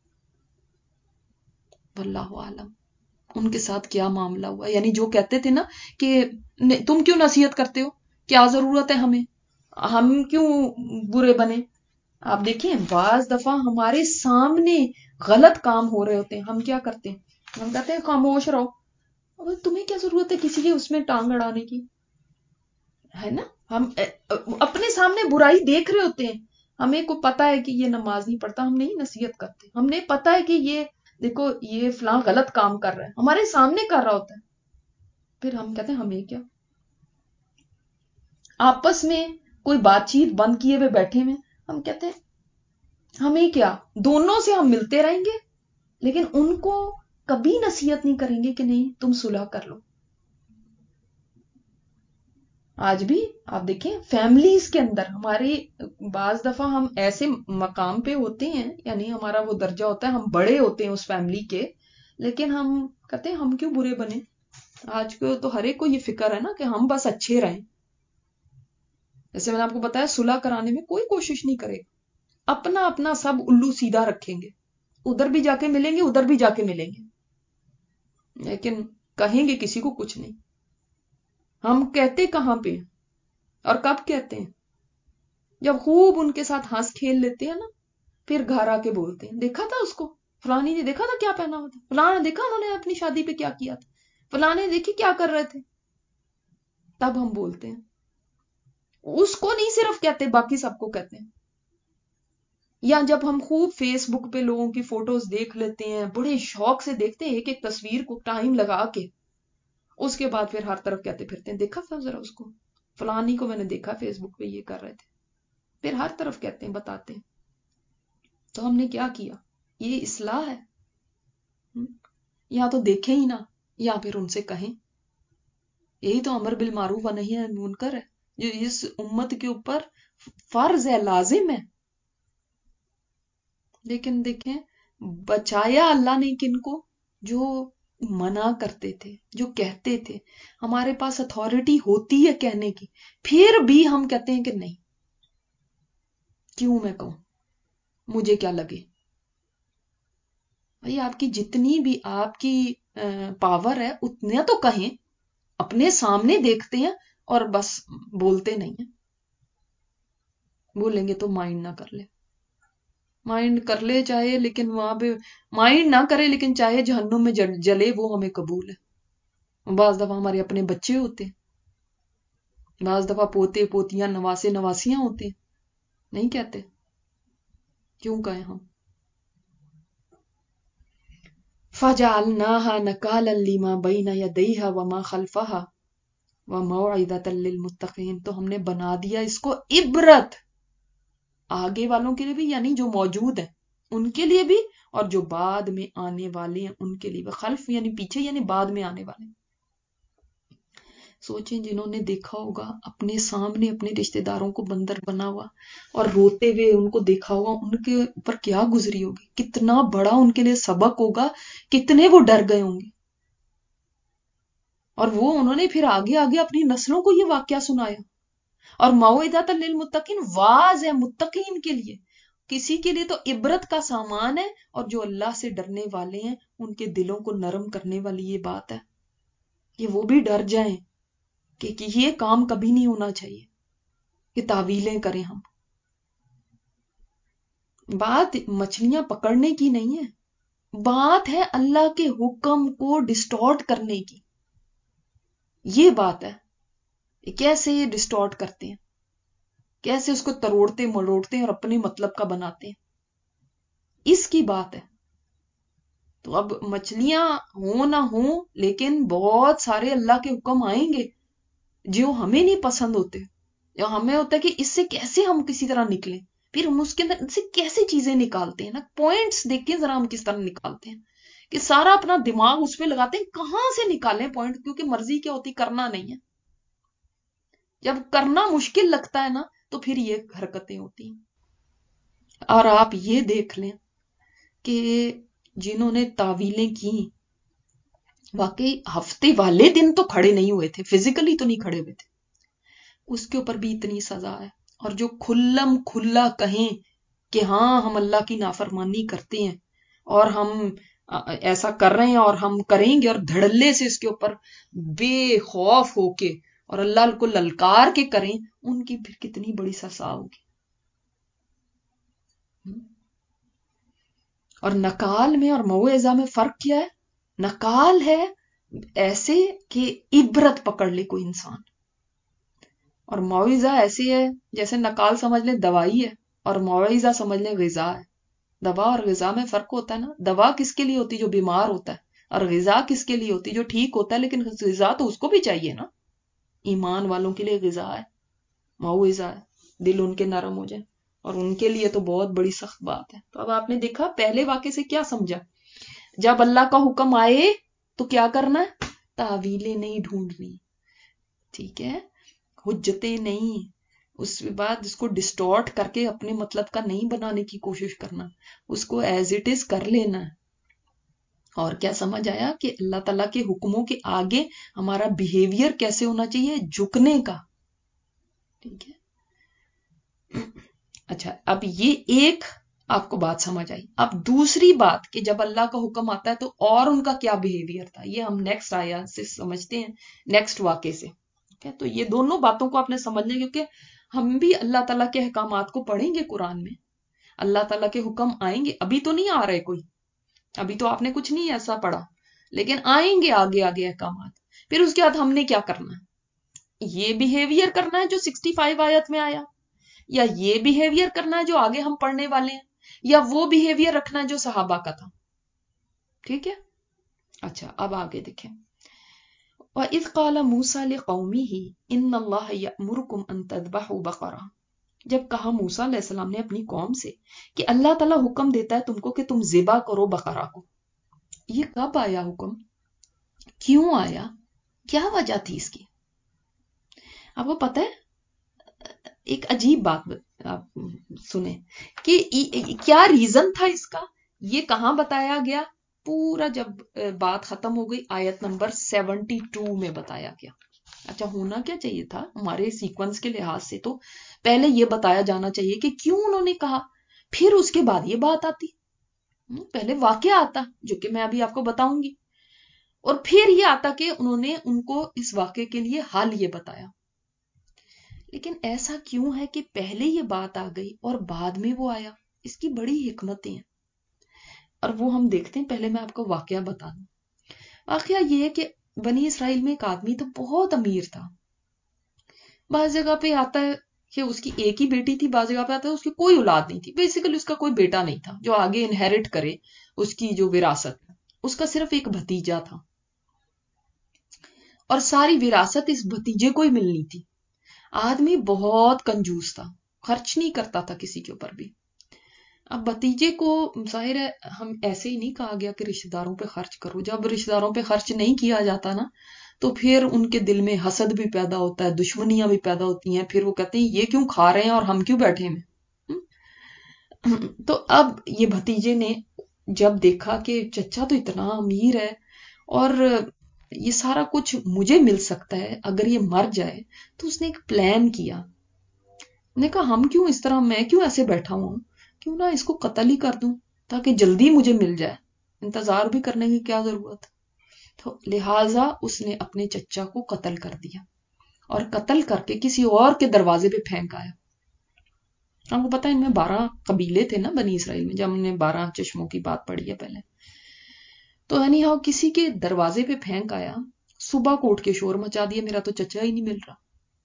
واللہ عالم ان کے ساتھ کیا معاملہ ہوا. یعنی جو کہتے تھے نا کہ تم کیوں نصیحت کرتے ہو، کیا ضرورت ہے ہمیں، ہم کیوں برے بنے. آپ دیکھیں بعض دفعہ ہمارے سامنے غلط کام ہو رہے ہوتے ہیں، ہم کیا کرتے ہیں، ہم کہتے ہیں خاموش رہو. اب تمہیں کیا ضرورت ہے کسی کے اس میں ٹانگ اڑانے کی، ہے نا. ہم اپنے سامنے برائی دیکھ رہے ہوتے ہیں، ہمیں کو پتا ہے کہ یہ نماز نہیں پڑھتا، ہم نہیں نصیحت کرتے. ہم نے پتا ہے کہ یہ دیکھو یہ فلاں غلط کام کر رہا ہے، ہمارے سامنے کر رہا ہوتا ہے، پھر ہم کہتے ہیں ہمیں کیا. آپس میں کوئی بات چیت بند کیے ہوئے بیٹھے ہوئے، ہم کہتے ہیں ہمیں کیا. دونوں سے ہم ملتے رہیں گے لیکن ان کو کبھی نصیحت نہیں کریں گے کہ نہیں تم صلح کر لو. آج بھی آپ دیکھیں فیملیز کے اندر ہماری بعض دفعہ ہم ایسے مقام پہ ہوتے ہیں، یعنی ہمارا وہ درجہ ہوتا ہے، ہم بڑے ہوتے ہیں اس فیملی کے، لیکن ہم کہتے ہیں ہم کیوں برے بنے. آج کو تو ہر ایک کو یہ فکر ہے نا کہ ہم بس اچھے رہیں. جیسے میں نے آپ کو بتایا صلح کرانے میں کوئی کوشش نہیں کرے گا، اپنا اپنا سب الو سیدھا رکھیں گے، ادھر بھی جا کے ملیں گے ادھر بھی جا کے ملیں گے، لیکن کہیں گے کسی کو کچھ نہیں. ہم کہتے کہاں پہ اور کب کہتے ہیں، جب خوب ان کے ساتھ ہنس کھیل لیتے ہیں نا، پھر گھر آ کے بولتے ہیں دیکھا تھا اس کو، فلانی نے دیکھا تھا کیا پہنا ہوا تھا، فلاں نے دیکھا انہوں نے اپنی شادی پہ کیا کیا تھا، فلاں نے دیکھی کیا کر رہے تھے. تب ہم بولتے ہیں، اس کو نہیں صرف کہتے باقی سب کو کہتے ہیں. یا جب ہم خوب فیس بک پہ لوگوں کی فوٹوز دیکھ لیتے ہیں، بڑے شوق سے دیکھتے ہیں ایک ایک تصویر کو ٹائم لگا کے، اس کے بعد پھر ہر طرف کہتے پھرتے ہیں دیکھا تھا ذرا اس کو، فلانی کو میں نے دیکھا فیس بک پہ یہ کر رہے تھے، پھر ہر طرف کہتے ہیں بتاتے ہیں. تو ہم نے کیا کیا؟ یہ اصلاح ہے؟ یا تو دیکھیں ہی نہ، یا پھر ان سے کہیں. یہی تو امر بالمعروف و نہی عن المنکر ہے جو اس امت کے اوپر فرض ہے، لازم ہے. لیکن دیکھیں بچایا اللہ نے کن کو؟ جو منع کرتے تھے، جو کہتے تھے. ہمارے پاس اتھارٹی ہوتی ہے کہنے کی، پھر بھی ہم کہتے ہیں کہ نہیں، کیوں میں کہوں، مجھے کیا لگے. بھائی آپ کی جتنی بھی آپ کی پاور ہے اتنا تو کہیں. اپنے سامنے دیکھتے ہیں اور بس بولتے نہیں ہیں. بولیں گے تو مائنڈ نہ کر لے، مائنڈ کر لے چاہے، لیکن وہاں پہ مائنڈ نہ کرے لیکن چاہے جہنم میں جلے، وہ ہمیں قبول ہے. بعض دفعہ ہمارے اپنے بچے ہوتے ہیں، بعض دفعہ پوتے پوتیاں نواسے نواسیاں ہوتے ہیں، نہیں کہتے، کیوں کہیں ہم. فَجَعَلْنَاهَا نَكَالًا لِمَا بَيْنَ يَدَيْهَا وَمَا خَلْفَهَا وَمَوْعِظَةً لِّلْمُتَّقِينَ. تو ہم نے بنا دیا اس کو عبرت آگے والوں کے لیے بھی، یعنی جو موجود ہیں ان کے لیے بھی، اور جو بعد میں آنے والے ہیں ان کے لیے بھی. خلف یعنی پیچھے، یعنی بعد میں آنے والے. سوچیں جنہوں نے دیکھا ہوگا اپنے سامنے اپنے رشتہ داروں کو بندر بنا ہوا اور روتے ہوئے ان کو دیکھا ہوگا، ان کے اوپر کیا گزری ہوگی، کتنا بڑا ان کے لیے سبق ہوگا، کتنے وہ ڈر گئے ہوں گے. اور وہ انہوں نے پھر آگے آگے اپنی نسلوں کو یہ واقعہ سنایا. اور موعظۃ للمتقین، واعظ ہے متقین کے لیے. کسی کے لیے تو عبرت کا سامان ہے، اور جو اللہ سے ڈرنے والے ہیں ان کے دلوں کو نرم کرنے والی یہ بات ہے کہ وہ بھی ڈر جائیں کہ یہ کام کبھی نہیں ہونا چاہیے کہ تعویلیں کریں ہم. بات مچھلیاں پکڑنے کی نہیں ہے، بات ہے اللہ کے حکم کو ڈسٹارٹ کرنے کی. یہ بات ہے کیسے یہ ڈسٹارٹ کرتے ہیں، کیسے اس کو تروڑتے مروڑتے ہیں اور اپنے مطلب کا بناتے ہیں، اس کی بات ہے. تو اب مچھلیاں ہوں نہ ہوں، لیکن بہت سارے اللہ کے حکم آئیں گے جو ہمیں نہیں پسند ہوتے، یا ہمیں ہوتا ہے کہ اس سے کیسے ہم کسی طرح نکلیں. پھر ہم اس کے اندر سے کیسے چیزیں نکالتے ہیں نا، پوائنٹس دیکھیں ذرا ہم کس طرح نکالتے ہیں، کہ سارا اپنا دماغ اس پہ لگاتے ہیں کہاں سے نکالیں پوائنٹ. کیونکہ مرضی کیا ہوتی، کرنا نہیں ہے. جب کرنا مشکل لگتا ہے نا تو پھر یہ حرکتیں ہوتی ہیں. اور آپ یہ دیکھ لیں کہ جنہوں نے تعویلیں کی واقعی ہفتے والے دن تو کھڑے نہیں ہوئے تھے، فزیکلی تو نہیں کھڑے ہوئے تھے، اس کے اوپر بھی اتنی سزا ہے. اور جو کھلم کھلا کہیں کہ ہاں ہم اللہ کی نافرمانی کرتے ہیں اور ہم ایسا کر رہے ہیں اور ہم کریں گے، اور دھڑلے سے اس کے اوپر بے خوف ہو کے اور اللہ کو للکار کے کریں، ان کی پھر کتنی بڑی سزا ہوگی. اور نکال میں اور موعظہ میں فرق کیا ہے؟ نکال ہے ایسے کہ عبرت پکڑ لے کوئی انسان، اور موعظہ ایسی ہے جیسے نکال سمجھ لیں دوائی ہے اور موعظہ سمجھ لیں غذا ہے. دوا اور غذا میں فرق ہوتا ہے نا. دوا کس کے لیے ہوتی جو بیمار ہوتا ہے، اور غذا کس کے لیے ہوتی جو ٹھیک ہوتا ہے، لیکن غذا تو اس کو بھی چاہیے نا. ایمان والوں کے لیے غذا ہے، موعظہ ہے، دل ان کے نرم ہو جائے، اور ان کے لیے تو بہت بڑی سخت بات ہے. تو اب آپ نے دیکھا پہلے واقعے سے کیا سمجھا؟ جب اللہ کا حکم آئے تو کیا کرنا ہے؟ تعویلیں نہیں ڈھونڈنی، ٹھیک ہے، حجتیں نہیں، اس کے بعد اس کو ڈسٹورٹ کر کے اپنے مطلب کا نہیں بنانے کی کوشش کرنا، اس کو ایز اٹ از کر لینا ہے. اور کیا سمجھ آیا کہ اللہ تعالیٰ کے حکموں کے آگے ہمارا بیہیویئر کیسے ہونا چاہیے؟ جھکنے کا. ٹھیک ہے. اچھا، اب یہ ایک آپ کو بات سمجھ آئی. اب دوسری بات کہ جب اللہ کا حکم آتا ہے تو اور ان کا کیا بیہیویئر تھا، یہ ہم نیکسٹ آیا سے سمجھتے ہیں، نیکسٹ واقعے سے. تو یہ دونوں باتوں کو آپ نے سمجھنا، کیونکہ ہم بھی اللہ تعالیٰ کے احکامات کو پڑھیں گے قرآن میں، اللہ تعالیٰ کے حکم آئیں گے. ابھی تو نہیں آ رہے کوئی، ابھی تو آپ نے کچھ نہیں ایسا پڑھا، لیکن آئیں گے آگے آگے احکامات. پھر اس کے بعد ہم نے کیا کرنا ہے؟ یہ بیہیویئر کرنا ہے جو سکسٹی فائیو آیت میں آیا، یا یہ بیہیویئر کرنا ہے جو آگے ہم پڑھنے والے ہیں، یا وہ بیہیویئر رکھنا ہے جو صحابہ کا تھا. ٹھیک ہے. اچھا، اب آگے دیکھیں. وَإِذْ قَالَ مُوسَىٰ لِقَوْمِهِ إِنَّ اللَّهَ يَأْمُرُكُمْ أَن تَذْبَحُوا بَقَرَةً. جب کہا موسیٰ علیہ السلام نے اپنی قوم سے کہ اللہ تعالیٰ حکم دیتا ہے تم کو کہ تم ذبح کرو بقرہ کو. یہ کب آیا حکم؟ کیوں آیا؟ کیا وجہ تھی اس کی؟ آپ کو پتہ ہے ایک عجیب بات آپ سنیں کہ کیا ریزن تھا اس کا. یہ کہاں بتایا گیا؟ پورا جب بات ختم ہو گئی آیت نمبر سیونٹی ٹو میں بتایا گیا. اچھا، ہونا کیا چاہیے تھا ہمارے سیکوینس کے لحاظ سے؟ تو پہلے یہ بتایا جانا چاہیے کہ کیوں انہوں نے کہا، پھر اس کے بعد یہ بات آتی. پہلے واقعہ آتا جو کہ میں ابھی آپ کو بتاؤں گی، اور پھر یہ آتا کہ انہوں نے ان کو اس واقعے کے لیے حل یہ بتایا. لیکن ایسا کیوں ہے کہ پہلے یہ بات آ گئی اور بعد میں وہ آیا؟ اس کی بڑی حکمتیں ہیں، اور وہ ہم دیکھتے ہیں. پہلے میں آپ کو واقعہ بتا دوں. واقعہ یہ ہے کہ بنی اسرائیل میں ایک آدمی تو بہت امیر تھا. بعض جگہ پہ آتا ہے کہ اس کی ایک ہی بیٹی تھی، بعض جگہ پہ آتا ہے اس کی کوئی اولاد نہیں تھی. بیسیکلی اس کا کوئی بیٹا نہیں تھا جو آگے انہیرٹ کرے اس کی جو وراثت. اس کا صرف ایک بھتیجا تھا، اور ساری وراثت اس بھتیجے کو ہی ملنی تھی. آدمی بہت کنجوس تھا، خرچ نہیں کرتا تھا کسی کے اوپر بھی. اب بھتیجے کو ظاہر ہے ہم ایسے ہی نہیں کہا گیا کہ رشتہ داروں پہ خرچ کرو. جب رشتہ داروں پہ خرچ نہیں کیا جاتا نا تو پھر ان کے دل میں حسد بھی پیدا ہوتا ہے، دشمنیاں بھی پیدا ہوتی ہیں. پھر وہ کہتے ہیں یہ کیوں کھا رہے ہیں اور ہم کیوں بیٹھے ہیں. تو اب یہ بھتیجے نے جب دیکھا کہ چچا تو اتنا امیر ہے اور یہ سارا کچھ مجھے مل سکتا ہے اگر یہ مر جائے، تو اس نے ایک پلان کیا. نے کہا ہم کیوں اس طرح، میں کیوں ایسے بیٹھا ہوں، کیوں نہ اس کو قتل ہی کر دوں تاکہ جلدی مجھے مل جائے، انتظار بھی کرنے کی کیا ضرورت. تو لہٰذا اس نے اپنے چچا کو قتل کر دیا اور قتل کر کے کسی اور کے دروازے پہ پھینک آیا. آپ کو پتا ہے ان میں بارہ قبیلے تھے نا بنی اسرائیل میں، جب ہم نے بارہ چشموں کی بات پڑھی ہے پہلے. تو اینی ہاؤ کسی کے دروازے پہ پھینک آیا، صبح کو اٹھ کے شور مچا دیا میرا تو چچا ہی نہیں مل رہا.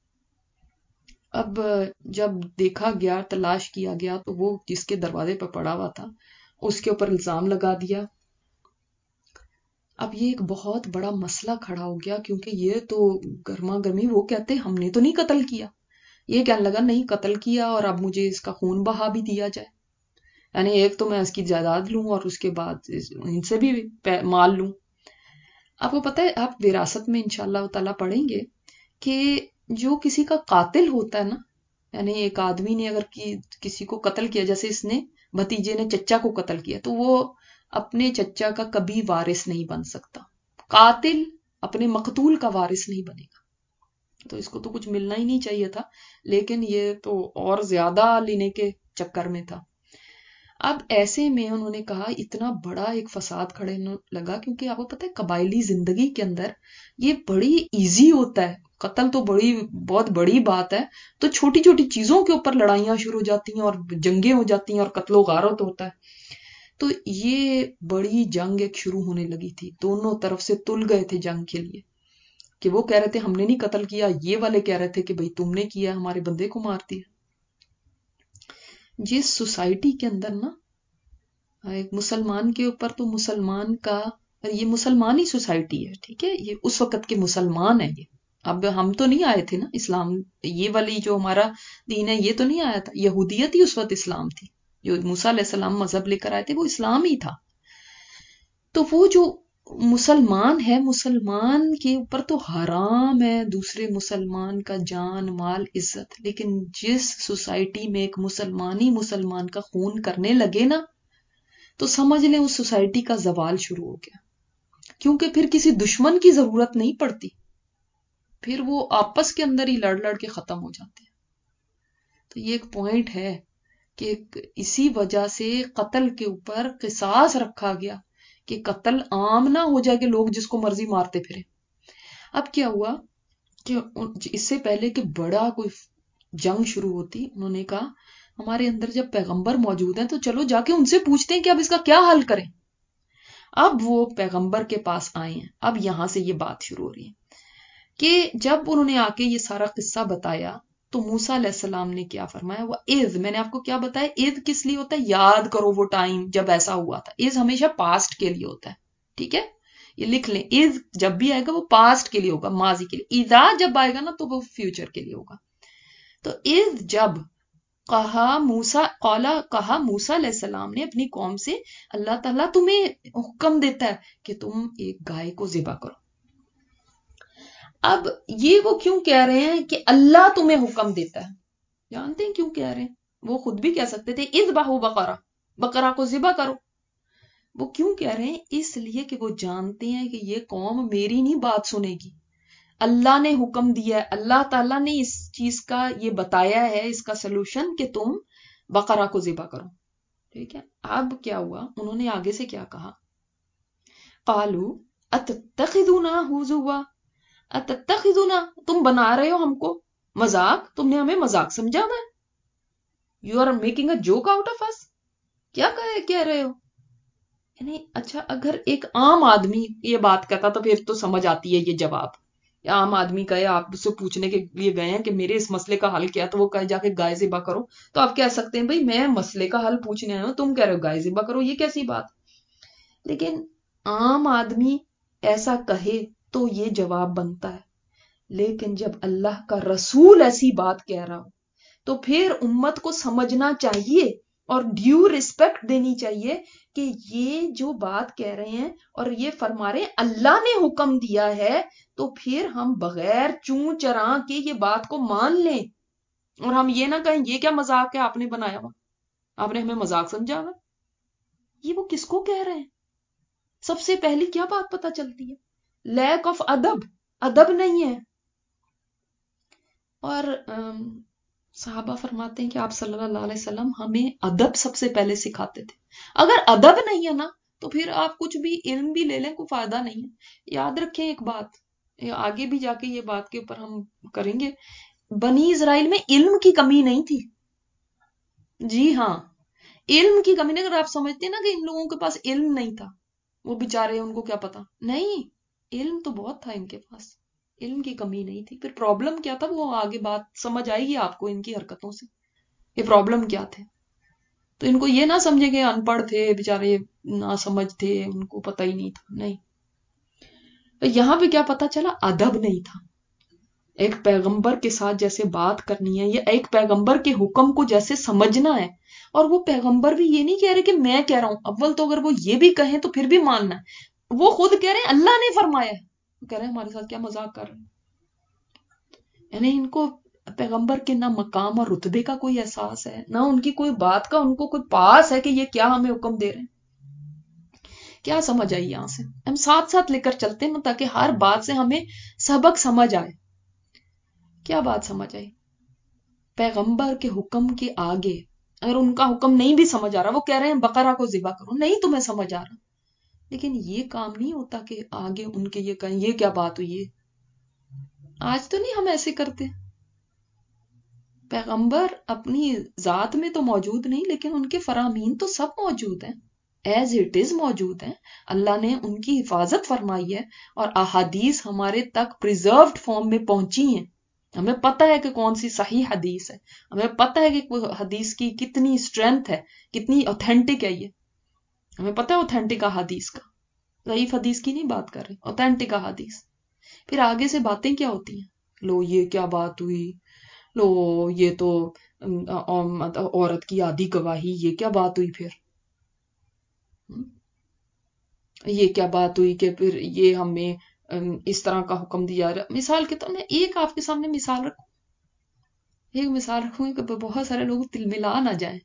اب جب دیکھا گیا، تلاش کیا گیا، تو وہ جس کے دروازے پہ پڑا ہوا تھا اس کے اوپر الزام لگا دیا. اب یہ ایک بہت بڑا مسئلہ کھڑا ہو گیا، کیونکہ یہ تو گرما گرمی وہ کہتے ہم نے تو نہیں قتل کیا. یہ کہنے لگا نہیں قتل کیا، اور اب مجھے اس کا خون بہا بھی دیا جائے. یعنی ایک تو میں اس کی جائیداد لوں اور اس کے بعد ان سے بھی مال لوں. آپ کو پتہ ہے آپ وراثت میں انشاءاللہ تعالیٰ پڑھیں گے کہ جو کسی کا قاتل ہوتا ہے نا، یعنی ایک آدمی نے اگر کی کسی کو قتل کیا، جیسے اس نے بھتیجے نے چچا کو قتل کیا، تو وہ اپنے چچا کا کبھی وارث نہیں بن سکتا. قاتل اپنے مقتول کا وارث نہیں بنے گا. تو اس کو تو کچھ ملنا ہی نہیں چاہیے تھا، لیکن یہ تو اور زیادہ لینے کے چکر میں تھا. اب ایسے میں انہوں نے کہا اتنا بڑا ایک فساد کھڑے لگا، کیونکہ آپ کو پتہ ہے قبائلی زندگی کے اندر یہ بڑی ایزی ہوتا ہے، قتل تو بڑی بہت بڑی بات ہے، تو چھوٹی چھوٹی چیزوں کے اوپر لڑائیاں شروع ہو جاتی ہیں اور جنگیں ہو جاتی ہیں اور قتل و غارت ہوتا ہے۔ تو یہ بڑی جنگ ایک شروع ہونے لگی تھی، دونوں طرف سے تل گئے تھے جنگ کے لیے، کہ وہ کہہ رہے تھے ہم نے نہیں قتل کیا، یہ والے کہہ رہے تھے کہ بھئی تم نے کیا، ہمارے بندے کو مار دیا۔ جس سوسائٹی کے اندر نا ایک مسلمان کے اوپر تو مسلمان کا، یہ مسلمان ہی سوسائٹی ہے، ٹھیک ہے، یہ اس وقت کے مسلمان ہیں، یہ اب ہم تو نہیں آئے تھے نا اسلام، یہ والی جو ہمارا دین ہے یہ تو نہیں آیا تھا، یہودیت ہی اس وقت اسلام تھی، جو موسیٰ علیہ السلام مذہب لے کر آئے تھے وہ اسلام ہی تھا۔ تو وہ جو مسلمان ہے، مسلمان کے اوپر تو حرام ہے دوسرے مسلمان کا جان مال عزت، لیکن جس سوسائٹی میں ایک مسلمان ہی مسلمان کا خون کرنے لگے نا، تو سمجھ لیں اس سوسائٹی کا زوال شروع ہو گیا، کیونکہ پھر کسی دشمن کی ضرورت نہیں پڑتی، پھر وہ آپس کے اندر ہی لڑ لڑ کے ختم ہو جاتے ہیں۔ تو یہ ایک پوائنٹ ہے کہ اسی وجہ سے قتل کے اوپر قصاص رکھا گیا، کہ قتل عام نہ ہو جائے کہ لوگ جس کو مرضی مارتے پھرے۔ اب کیا ہوا کہ اس سے پہلے کہ بڑا کوئی جنگ شروع ہوتی، انہوں نے کہا ہمارے اندر جب پیغمبر موجود ہیں تو چلو جا کے ان سے پوچھتے ہیں کہ اب اس کا کیا حل کریں۔ اب وہ پیغمبر کے پاس آئے ہیں، اب یہاں سے یہ بات شروع ہو رہی ہے کہ جب انہوں نے آ کے یہ سارا قصہ بتایا تو موسیٰ علیہ السلام نے کیا فرمایا، وہ اذ، میں نے آپ کو کیا بتایا، اذ کس لیے ہوتا ہے، یاد کرو وہ ٹائم جب ایسا ہوا تھا، اذ ہمیشہ پاسٹ کے لیے ہوتا ہے، ٹھیک ہے، یہ لکھ لیں، اذ جب بھی آئے گا وہ پاسٹ کے لیے ہوگا، ماضی کے لیے، اذا جب آئے گا نا تو وہ فیوچر کے لیے ہوگا۔ تو اذ جب کہا موسیٰ قالا کہا موسیٰ علیہ السلام نے اپنی قوم سے، اللہ تعالیٰ تمہیں حکم دیتا ہے کہ تم ایک گائے کو ذبح کرو۔ اب یہ وہ کیوں کہہ رہے ہیں کہ اللہ تمہیں حکم دیتا ہے، جانتے ہیں کیوں کہہ رہے ہیں، وہ خود بھی کہہ سکتے تھے اذبحوا بقرہ، بقرہ کو ذبح کرو، وہ کیوں کہہ رہے ہیں، اس لیے کہ وہ جانتے ہیں کہ یہ قوم میری نہیں بات سنے گی، اللہ نے حکم دیا ہے، اللہ تعالیٰ نے اس چیز کا یہ بتایا ہے، اس کا سلوشن کہ تم بقرہ کو ذبح کرو، ٹھیک ہے۔ اب کیا ہوا، انہوں نے آگے سے کیا کہا، قالوا اتتخذونا ہزوا، اتتخذونا، تم بنا رہے ہو ہم کو مذاق، تم نے ہمیں مذاق سمجھا ہوا ہے، you are making a joke out of us, کیا کہہ رہے ہو، یعنی اچھا اگر ایک عام آدمی یہ بات کہتا تو پھر تو سمجھ آتی ہے یہ جواب، عام آدمی کہے آپ اس سے پوچھنے کے لیے گئے ہیں کہ میرے اس مسئلے کا حل کیا، تو وہ کہے جا کے گائے ذبح کرو، تو آپ کہہ سکتے ہیں بھئی میں مسئلے کا حل پوچھنے آیا ہوں، تم کہہ رہے ہو گائے ذبح کرو، یہ کیسی بات، لیکن عام آدمی ایسا کہے تو یہ جواب بنتا ہے، لیکن جب اللہ کا رسول ایسی بات کہہ رہا ہو تو پھر امت کو سمجھنا چاہیے اور ڈیو ریسپیکٹ دینی چاہیے کہ یہ جو بات کہہ رہے ہیں اور یہ فرما رہے ہیں اللہ نے حکم دیا ہے، تو پھر ہم بغیر چوں چراں کے یہ بات کو مان لیں، اور ہم یہ نہ کہیں یہ کیا مذاق ہے آپ نے بنایا ہوا، آپ نے ہمیں مذاق سمجھا ہوا، یہ وہ کس کو کہہ رہے ہیں، سب سے پہلی کیا بات پتہ چلتی ہے، لیک آف ادب، ادب نہیں ہے۔ اور صحابہ فرماتے ہیں کہ آپ صلی اللہ علیہ وسلم ہمیں ادب سب سے پہلے سکھاتے تھے، اگر ادب نہیں ہے نا تو پھر آپ کچھ بھی علم بھی لے لیں کوئی فائدہ نہیں ہے۔ یاد رکھیں ایک بات، آگے بھی جا کے یہ بات کے اوپر ہم کریں گے، بنی اسرائیل میں علم کی کمی نہیں تھی، جی ہاں علم کی کمی نہیں، اگر آپ سمجھتے ہیں نا کہ ان لوگوں کے پاس علم نہیں تھا، وہ بیچارے ان کو کیا پتا، نہیں، علم تو بہت تھا ان کے پاس، علم کی کمی نہیں تھی، پھر پرابلم کیا تھا وہ آگے بات سمجھ آئے گی آپ کو ان کی حرکتوں سے، یہ پرابلم کیا تھے، تو ان کو یہ نہ سمجھے کہ ان پڑھ تھے بیچارے، نہ سمجھ تھے، ان کو پتہ ہی نہیں تھا، نہیں، تو یہاں پہ کیا پتا چلا، ادب نہیں تھا، ایک پیغمبر کے ساتھ جیسے بات کرنی ہے یا ایک پیغمبر کے حکم کو جیسے سمجھنا ہے، اور وہ پیغمبر بھی یہ نہیں کہہ رہے کہ میں کہہ رہا ہوں، اول تو اگر وہ یہ بھی کہیں تو پھر بھی ماننا ہے، وہ خود کہہ رہے ہیں اللہ نے فرمایا ہے، کہہ رہے ہیں ہمارے ساتھ کیا مذاق کر رہے ہیں، یعنی ان کو پیغمبر کے نہ مقام اور رتبے کا کوئی احساس ہے، نہ ان کی کوئی بات کا ان کو کوئی پاس ہے کہ یہ کیا ہمیں حکم دے رہے ہیں۔ کیا سمجھ آئی یہاں سے، ہم ساتھ ساتھ لے کر چلتے ہیں تاکہ ہر بات سے ہمیں سبق سمجھ آئے۔ کیا بات سمجھ آئی، پیغمبر کے حکم کے آگے اگر ان کا حکم نہیں بھی سمجھ آ رہا، وہ کہہ رہے ہیں بقرہ کو ذبح کرو، نہیں تمہیں سمجھ آ رہا، لیکن یہ کام نہیں ہوتا کہ آگے ان کے یہ کہیں یہ کیا بات ہوئی ہے. آج تو نہیں ہم ایسے کرتے. پیغمبر اپنی ذات میں تو موجود نہیں، لیکن ان کے فرامین تو سب موجود ہیں، ایز اٹ از موجود ہیں. اللہ نے ان کی حفاظت فرمائی ہے، اور احادیث ہمارے تک پریزروڈ فارم میں پہنچی ہیں. ہمیں پتہ ہے کہ کون سی صحیح حدیث ہے، ہمیں پتہ ہے کہ حدیث کی کتنی اسٹرینتھ ہے، کتنی اوتھینٹک ہے. یہ ہمیں پتہ ہے اوتھینٹک احادیث کا، ضعیف حدیث کی نہیں بات کر رہے، اوتھینٹک احادیث. پھر آگے سے باتیں کیا ہوتی ہیں، لو یہ کیا بات ہوئی، لو یہ تو عورت کی آدھی گواہی، یہ کیا بات ہوئی، پھر یہ کیا بات ہوئی کہ پھر یہ ہمیں اس طرح کا حکم دیا. مثال کے طور میں ایک آپ کے سامنے مثال رکھوں، ایک مثال رکھوں کہ بہت سارے لوگ تل ملا نہ جائیں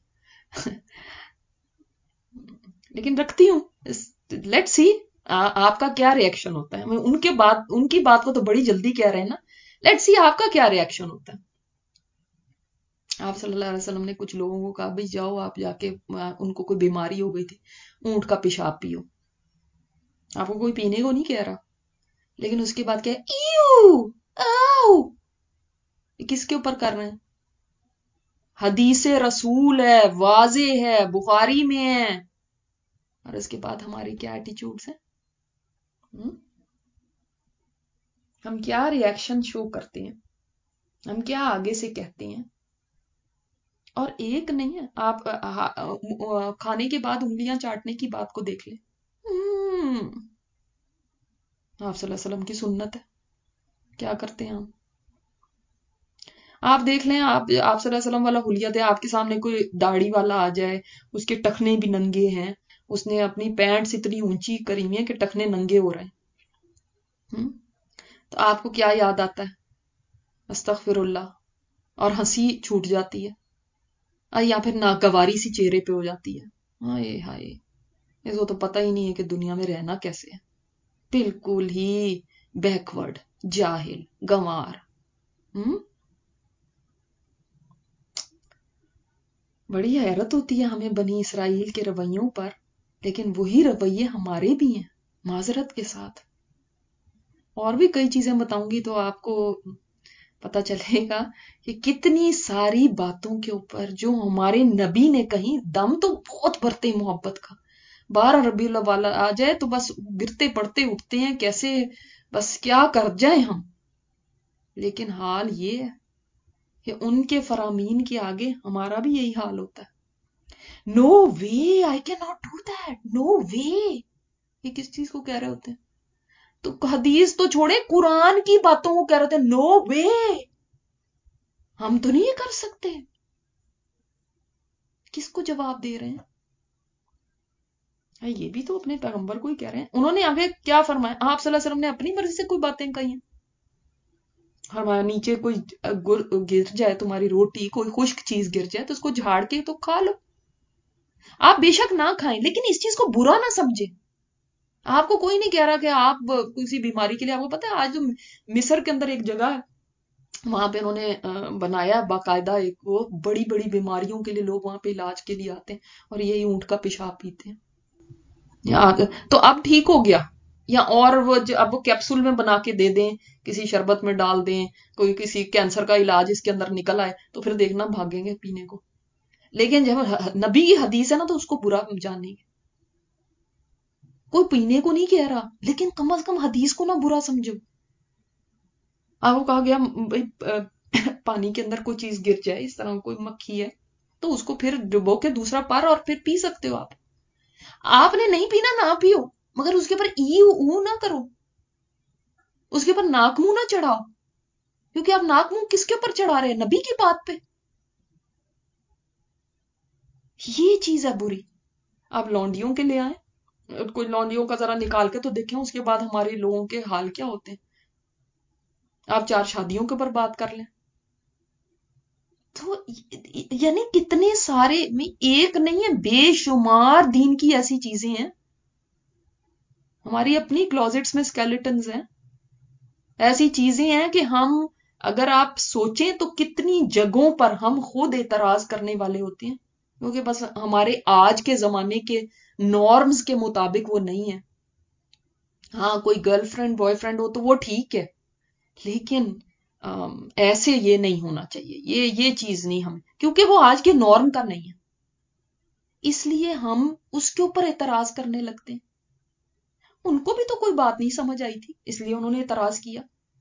لیکن رکھتی ہوں، لیٹ سی آپ کا کیا ری ایکشن ہوتا ہے. ان کے بات ان کی بات کو تو بڑی جلدی کہہ رہے ہیں نا، لیٹ سی آپ کا کیا ری ایکشن ہوتا ہے. آپ صلی اللہ علیہ وسلم نے کچھ لوگوں کو کہا بھائی جاؤ آپ جا کے، ان کو کوئی بیماری ہو گئی تھی، اونٹ کا پیشاب پیو. آپ کو کوئی پینے کو نہیں کہہ رہا، لیکن اس کے بعد کیا ایو آو، کس کے اوپر کر رہے ہیں؟ حدیث رسول ہے، واضح ہے، بخاری میں ہے، اور اس کے بعد ہماری کیا ایٹیچیوڈز ہیں، ہم کیا ری ایکشن شو کرتے ہیں، ہم کیا آگے سے کہتے ہیں. اور ایک نہیں ہے، آپ کھانے کے بعد انگلیاں چاٹنے کی بات کو دیکھ لیں، آپ صلی اللہ علیہ وسلم کی سنت ہے، کیا کرتے ہیں ہم. آپ دیکھ لیں، آپ آپ صلی اللہ علیہ وسلم والا حلیت ہے، آپ کے سامنے کوئی داڑھی والا آ جائے، اس کے ٹخنے بھی ننگے ہیں، اس نے اپنی پینٹ اتنی اونچی کری ہوئی ہے کہ ٹخنے ننگے ہو رہے ہیں، تو آپ کو کیا یاد آتا ہے؟ استغفر اللہ، اور ہنسی چھوٹ جاتی ہے، یا پھر ناگواری سی چہرے پہ ہو جاتی ہے. ہائے ہائے، اس کو تو پتہ ہی نہیں ہے کہ دنیا میں رہنا کیسے ہے، بالکل ہی بیکورڈ، جاہل، گنوار. ہم بڑی حیرت ہوتی ہے ہمیں بنی اسرائیل کے رویوں پر، لیکن وہی رویے ہمارے بھی ہیں، معذرت کے ساتھ. اور بھی کئی چیزیں بتاؤں گی تو آپ کو پتا چلے گا کہ کتنی ساری باتوں کے اوپر جو ہمارے نبی نے کہیں، دم تو بہت بھرتے ہیں محبت کا. بارہ ربیع الاول آ جائے تو بس گرتے پڑتے اٹھتے ہیں، کیسے بس کیا کر جائیں ہم. لیکن حال یہ ہے کہ ان کے فرامین کے آگے ہمارا بھی یہی حال ہوتا ہے. No way, I can not do that, no way. یہ کس چیز کو کہہ رہے ہوتے ہیں؟ تو حدیث تو چھوڑے، قرآن کی باتوں کو کہہ رہے ہوتے ہیں نو وے، ہم تو نہیں یہ کر سکتے. کس کو جواب دے رہے ہیں؟ یہ بھی تو اپنے پیغمبر کو ہی کہہ رہے ہیں. انہوں نے آگے کیا فرمایا؟ آپ صلی اللہ علیہ وسلم نے اپنی مرضی سے کوئی باتیں کہی ہیں؟ ہمارے نیچے کوئی گر جائے، تمہاری روٹی کوئی خشک چیز گر جائے تو اس کو جھاڑ کے تو کھا لو. آپ بے شک نہ کھائیں، لیکن اس چیز کو برا نہ سمجھیں. آپ کو کوئی نہیں کہہ رہا کہ آپ کسی بیماری کے لیے، آپ کو پتا ہے آج جو مصر کے اندر ایک جگہ ہے، وہاں پہ انہوں نے بنایا باقاعدہ ایک، وہ بڑی بڑی بیماریوں کے لیے لوگ وہاں پہ علاج کے لیے آتے ہیں، اور یہی اونٹ کا پیشاب پیتے ہیں. تو اب ٹھیک ہو گیا، یا اور وہ اب وہ کیپسول میں بنا کے دے دیں، کسی شربت میں ڈال دیں، کوئی کسی کینسر کا علاج اس کے اندر نکل آئے تو پھر دیکھنا بھاگیں گے پینے کو. لیکن جب نبی کی حدیث ہے نا تو اس کو برا جانیں گے. کوئی پینے کو نہیں کہہ رہا، لیکن کم از کم حدیث کو نہ برا سمجھو. آپ کو کہا گیا پانی کے اندر کوئی چیز گر جائے، اس طرح کوئی مکھی ہے، تو اس کو پھر ڈبو کے دوسرا پر اور پھر پی سکتے ہو. آپ آپ نے نہیں پینا نہ پیو، مگر اس کے اوپر ای او نہ کرو، اس کے اوپر ناک منہ نہ چڑھاؤ، کیونکہ آپ ناک منہ کس کے اوپر چڑھا رہے ہیں؟ نبی کی بات پہ. یہ چیز ہے بری. آپ لونڈیوں کے لے آئیں، کوئی لونڈیوں کا ذرا نکال کے تو دیکھیں اس کے بعد ہمارے لوگوں کے حال کیا ہوتے ہیں. آپ چار شادیوں کے اوپر بات کر لیں تو یعنی کتنے سارے، ایک نہیں ہے، بے شمار دین کی ایسی چیزیں ہیں. ہماری اپنی کلوزٹس میں اسکیلیٹنز ہیں، ایسی چیزیں ہیں کہ ہم اگر آپ سوچیں تو کتنی جگہوں پر ہم خود اعتراض کرنے والے ہوتے ہیں. کیونکہ بس ہمارے آج کے زمانے کے نارمز کے مطابق وہ نہیں ہے. ہاں کوئی گرل فرینڈ بوائے فرینڈ ہو تو وہ ٹھیک ہے، لیکن ایسے یہ نہیں ہونا چاہیے، یہ یہ چیز نہیں ہم، کیونکہ وہ آج کے نارم کا نہیں ہے، اس لیے ہم اس کے اوپر اعتراض کرنے لگتے ہیں. ان کو بھی تو کوئی بات نہیں سمجھ آئی تھی، اس لیے انہوں نے اعتراض کیا.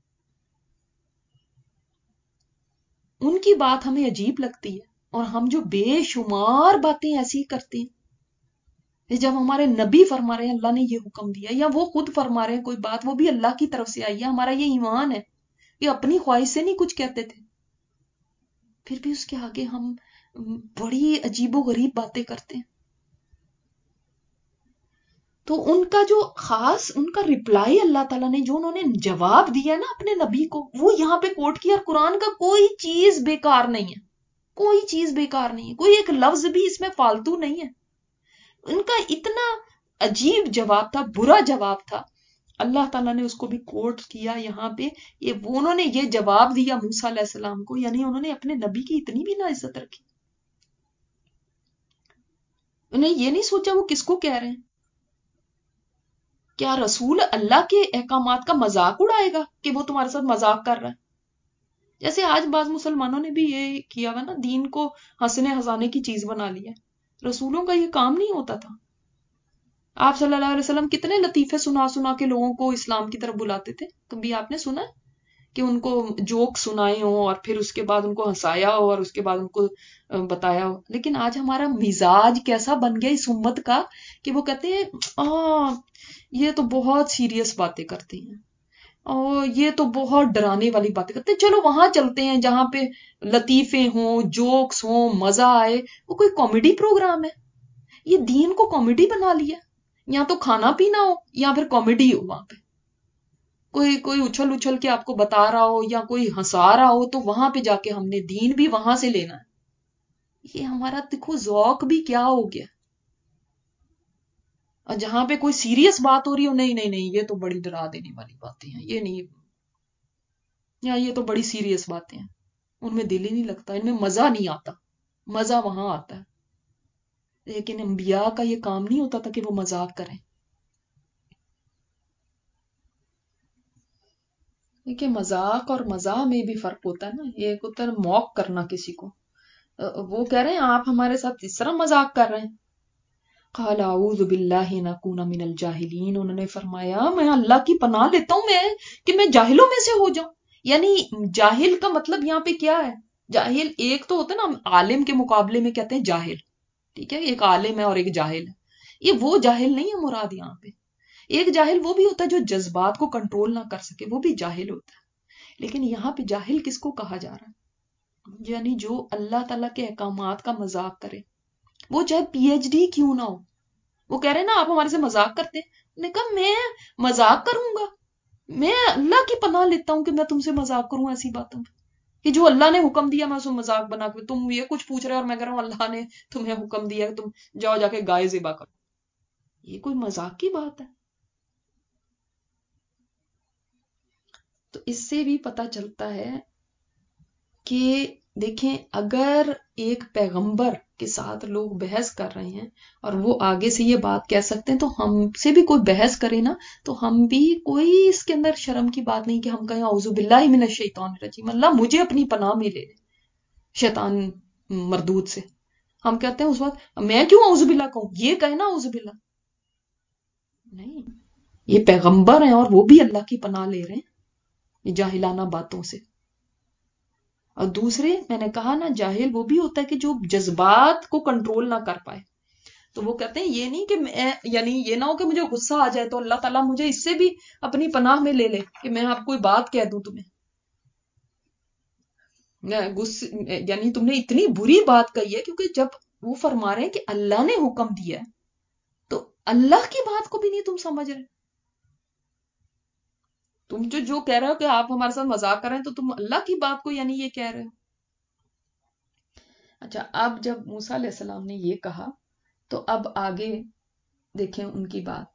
ان کی بات ہمیں عجیب لگتی ہے، اور ہم جو بے شمار باتیں ایسی کرتے ہیں. جب ہمارے نبی فرما رہے ہیں اللہ نے یہ حکم دیا، یا وہ خود فرما رہے ہیں کوئی بات، وہ بھی اللہ کی طرف سے آئی ہے، ہمارا یہ ایمان ہے کہ اپنی خواہش سے نہیں کچھ کہتے تھے، پھر بھی اس کے آگے ہم بڑی عجیب و غریب باتیں کرتے ہیں. تو ان کا جو خاص ان کا رپلائی اللہ تعالیٰ نے جو انہوں نے جواب دیا نا اپنے نبی کو، وہ یہاں پہ کوٹ کیا، اور قرآن کا کوئی چیز بیکار نہیں ہے، کوئی چیز بیکار نہیں ہے، کوئی ایک لفظ بھی اس میں فالتو نہیں ہے. ان کا اتنا عجیب جواب تھا، برا جواب تھا، اللہ تعالیٰ نے اس کو بھی کوٹ کیا یہاں پہ. یہ وہ انہوں نے یہ جواب دیا موسیٰ علیہ السلام کو، یعنی انہوں نے اپنے نبی کی اتنی بھی نہ عزت رکھی. انہیں یہ نہیں سوچا وہ کس کو کہہ رہے ہیں. کیا رسول اللہ کے احکامات کا مذاق اڑائے گا کہ وہ تمہارے ساتھ مذاق کر رہا ہے؟ جیسے آج بعض مسلمانوں نے بھی یہ کیا ہوا نا، دین کو ہنسنے ہنسانے کی چیز بنا لی ہے. رسولوں کا یہ کام نہیں ہوتا تھا. آپ صلی اللہ علیہ وسلم کتنے لطیفے سنا سنا کے لوگوں کو اسلام کی طرف بلاتے تھے. کبھی آپ نے سنا کہ ان کو جوک سنائے ہوں اور پھر اس کے بعد ان کو ہنسایا ہو اور اس کے بعد ان کو بتایا ہو؟ لیکن آج ہمارا مزاج کیسا بن گیا اس امت کا کہ وہ کہتے ہیں آہ یہ تو بہت سیریس باتیں کرتے ہیں، اور یہ تو بہت ڈرانے والی باتیں کرتے ہیں، چلو وہاں چلتے ہیں جہاں پہ لطیفے ہوں، جوکس ہوں، مزہ آئے. وہ کوئی کامیڈی پروگرام ہے؟ یہ دین کو کامیڈی بنا لیا. یا تو کھانا پینا ہو یا پھر کامیڈی ہو، وہاں پہ کوئی کوئی اچھل اچھل کے آپ کو بتا رہا ہو یا کوئی ہنسا رہا ہو، تو وہاں پہ جا کے ہم نے دین بھی وہاں سے لینا ہے. یہ ہمارا دیکھو ذوق بھی کیا ہو گیا. اور جہاں پہ کوئی سیریس بات ہو رہی ہو، نہیں نہیں نہیں یہ تو بڑی ڈرا دینے والی باتیں ہیں، یہ نہیں، یا یہ تو بڑی سیریس باتیں ہیں. ان میں دل ہی نہیں لگتا، ان میں مزہ نہیں آتا. مزہ وہاں آتا ہے، لیکن انبیاء کا یہ کام نہیں ہوتا تھا کہ وہ مذاق کریں. دیکھیں مذاق اور مزاح میں بھی فرق ہوتا ہے نا. یہ ایک ہوتا ہے موک کرنا کسی کو. وہ کہہ رہے ہیں آپ ہمارے ساتھ اس طرح مذاق کر رہے ہیں. قال اعوذ باللہ ان اکون من الجاہلین، انہوں نے فرمایا میں اللہ کی پناہ لیتا ہوں میں کہ میں جاہلوں میں سے ہو جاؤں. یعنی جاہل کا مطلب یہاں پہ کیا ہے؟ جاہل ایک تو ہوتا ہے نا، عالم کے مقابلے میں کہتے ہیں جاہل، ٹھیک ہے، ایک عالم ہے اور ایک جاہل ہے. یہ وہ جاہل نہیں ہے مراد یہاں پہ. ایک جاہل وہ بھی ہوتا ہے جو جذبات کو کنٹرول نہ کر سکے، وہ بھی جاہل ہوتا ہے. لیکن یہاں پہ جاہل کس کو کہا جا رہا ہے؟ یعنی جو اللہ تعالیٰ کے احکامات کا مذاق کرے، وہ چاہے پی ایچ ڈی کیوں نہ ہو. وہ کہہ رہے ہیں نا آپ ہمارے سے مذاق کرتے ہیں. نے کہا میں مذاق کروں گا؟ میں اللہ کی پناہ لیتا ہوں کہ میں تم سے مذاق کروں ایسی باتوں پہ کہ جو اللہ نے حکم دیا میں اس میں مذاق بنا کے، تم یہ کچھ پوچھ رہے اور میں کہہ رہا ہوں اللہ نے تمہیں حکم دیا کہ تم جاؤ جا کے گائے ذبح کرو. یہ کوئی مذاق کی بات ہے؟ تو اس سے بھی پتہ چلتا ہے کہ دیکھیں اگر ایک پیغمبر کے ساتھ لوگ بحث کر رہے ہیں اور وہ آگے سے یہ بات کہہ سکتے ہیں، تو ہم سے بھی کوئی بحث کرے نا تو ہم بھی کوئی اس کے اندر شرم کی بات نہیں کہ ہم کہیں اعوذ باللہ من الشیطان الرجیم، اللہ مجھے اپنی پناہ میں لے لے شیطان مردود سے. ہم کہتے ہیں اس وقت میں کیوں اعوذ باللہ کہوں، یہ کہے نا اعوذ باللہ. نہیں، یہ پیغمبر ہیں اور وہ بھی اللہ کی پناہ لے رہے ہیں جاہلانہ باتوں سے. اور دوسرے میں نے کہا نا جاہل وہ بھی ہوتا ہے کہ جو جذبات کو کنٹرول نہ کر پائے. تو وہ کہتے ہیں یہ نہیں کہ میں، یعنی یہ نہ ہو کہ مجھے غصہ آ جائے تو اللہ تعالیٰ مجھے اس سے بھی اپنی پناہ میں لے لے کہ میں آپ کوئی بات کہہ دوں تمہیں، غصے یعنی تم نے اتنی بری بات کہی ہے. کیونکہ جب وہ فرما رہے ہیں کہ اللہ نے حکم دیا ہے تو اللہ کی بات کو بھی نہیں تم سمجھ رہے. تم جو جو کہہ رہے ہو کہ آپ ہمارے ساتھ مذاق کر رہے ہیں، تو تم اللہ کی بات کو یعنی یہ کہہ رہے ہو. اچھا اب جب موسیٰ علیہ السلام نے یہ کہا تو اب آگے دیکھیں ان کی بات.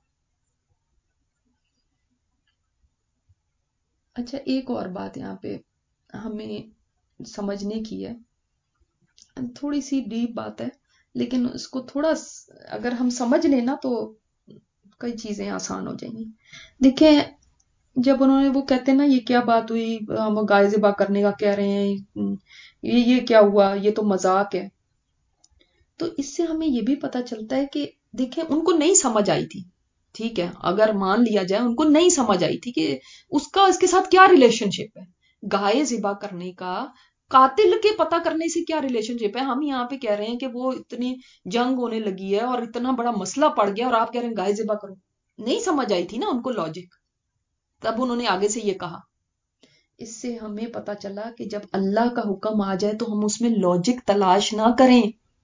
اچھا ایک اور بات یہاں پہ ہمیں سمجھنے کی ہے، تھوڑی سی ڈیپ بات ہے لیکن اس کو تھوڑا اگر ہم سمجھ لیں نا تو کئی چیزیں آسان ہو جائیں گی. دیکھیں جب انہوں نے وہ کہتے ہیں نا یہ کیا بات ہوئی، ہم گائے ذبح کرنے کا کہہ رہے ہیں، یہ یہ کیا ہوا، یہ تو مذاق ہے. تو اس سے ہمیں یہ بھی پتا چلتا ہے کہ دیکھیں ان کو نہیں سمجھ آئی تھی، ٹھیک ہے، اگر مان لیا جائے ان کو نہیں سمجھ آئی تھی کہ اس کا اس کے ساتھ کیا ریلیشن شپ ہے. گائے ذبح کرنے کا قاتل کے پتہ کرنے سے کیا ریلیشن شپ ہے؟ ہم یہاں پہ کہہ رہے ہیں کہ وہ اتنی جنگ ہونے لگی ہے اور اتنا بڑا مسئلہ پڑ گیا اور آپ کہہ رہے ہیں گائے ذبح کرو. نہیں سمجھ آئی تھی نا ان کو لاجک، تب انہوں نے آگے سے یہ کہا. اس سے ہمیں پتا چلا کہ جب اللہ کا حکم آ جائے تو ہم اس میں لاجک تلاش نہ کریں،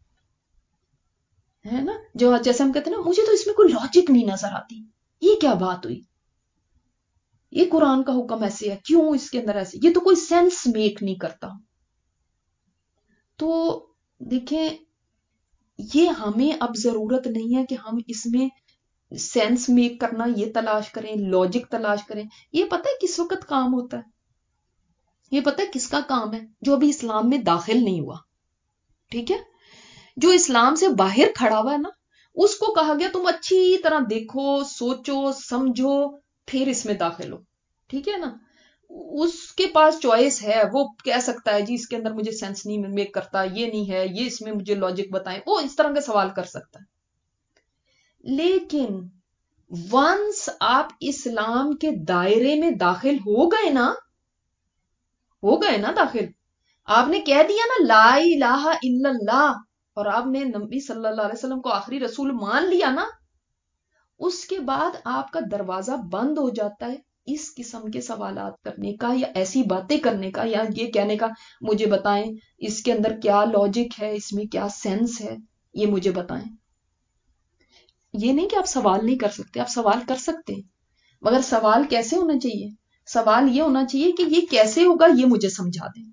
ہے نا. جو جیسے ہم کہتے ہیں نا مجھے تو اس میں کوئی لاجک نہیں نظر آتی، یہ کیا بات ہوئی، یہ قرآن کا حکم ایسے ہے، کیوں اس کے اندر ایسے، یہ تو کوئی سینس میک نہیں کرتا. تو دیکھیں یہ ہمیں اب ضرورت نہیں ہے کہ ہم اس میں سینس میک کرنا یہ تلاش کریں، لاجک تلاش کریں. یہ پتہ ہے کس وقت کام ہوتا ہے، یہ پتہ ہے کس کا کام ہے؟ جو ابھی اسلام میں داخل نہیں ہوا، ٹھیک ہے، جو اسلام سے باہر کھڑا ہوا ہے نا، اس کو کہا گیا تم اچھی طرح دیکھو، سوچو، سمجھو، پھر اس میں داخل ہو، ٹھیک ہے نا. اس کے پاس چوائس ہے، وہ کہہ سکتا ہے جی اس کے اندر مجھے سینس نہیں میک کرتا، یہ نہیں ہے، یہ اس میں مجھے لاجک بتائیں، وہ اس طرح کے سوال کر سکتا ہے. لیکن ونس آپ اسلام کے دائرے میں داخل ہو گئے نا، ہو گئے نا داخل، آپ نے کہہ دیا نا لا الہ الا اللہ، اور آپ نے نبی صلی اللہ علیہ وسلم کو آخری رسول مان لیا نا، اس کے بعد آپ کا دروازہ بند ہو جاتا ہے اس قسم کے سوالات کرنے کا یا ایسی باتیں کرنے کا یا یہ کہنے کا مجھے بتائیں اس کے اندر کیا لاجک ہے، اس میں کیا سینس ہے، یہ مجھے بتائیں. یہ نہیں کہ آپ سوال نہیں کر سکتے، آپ سوال کر سکتے ہیں، مگر سوال کیسے ہونا چاہیے؟ سوال یہ ہونا چاہیے کہ یہ کیسے ہوگا یہ مجھے سمجھا دیں،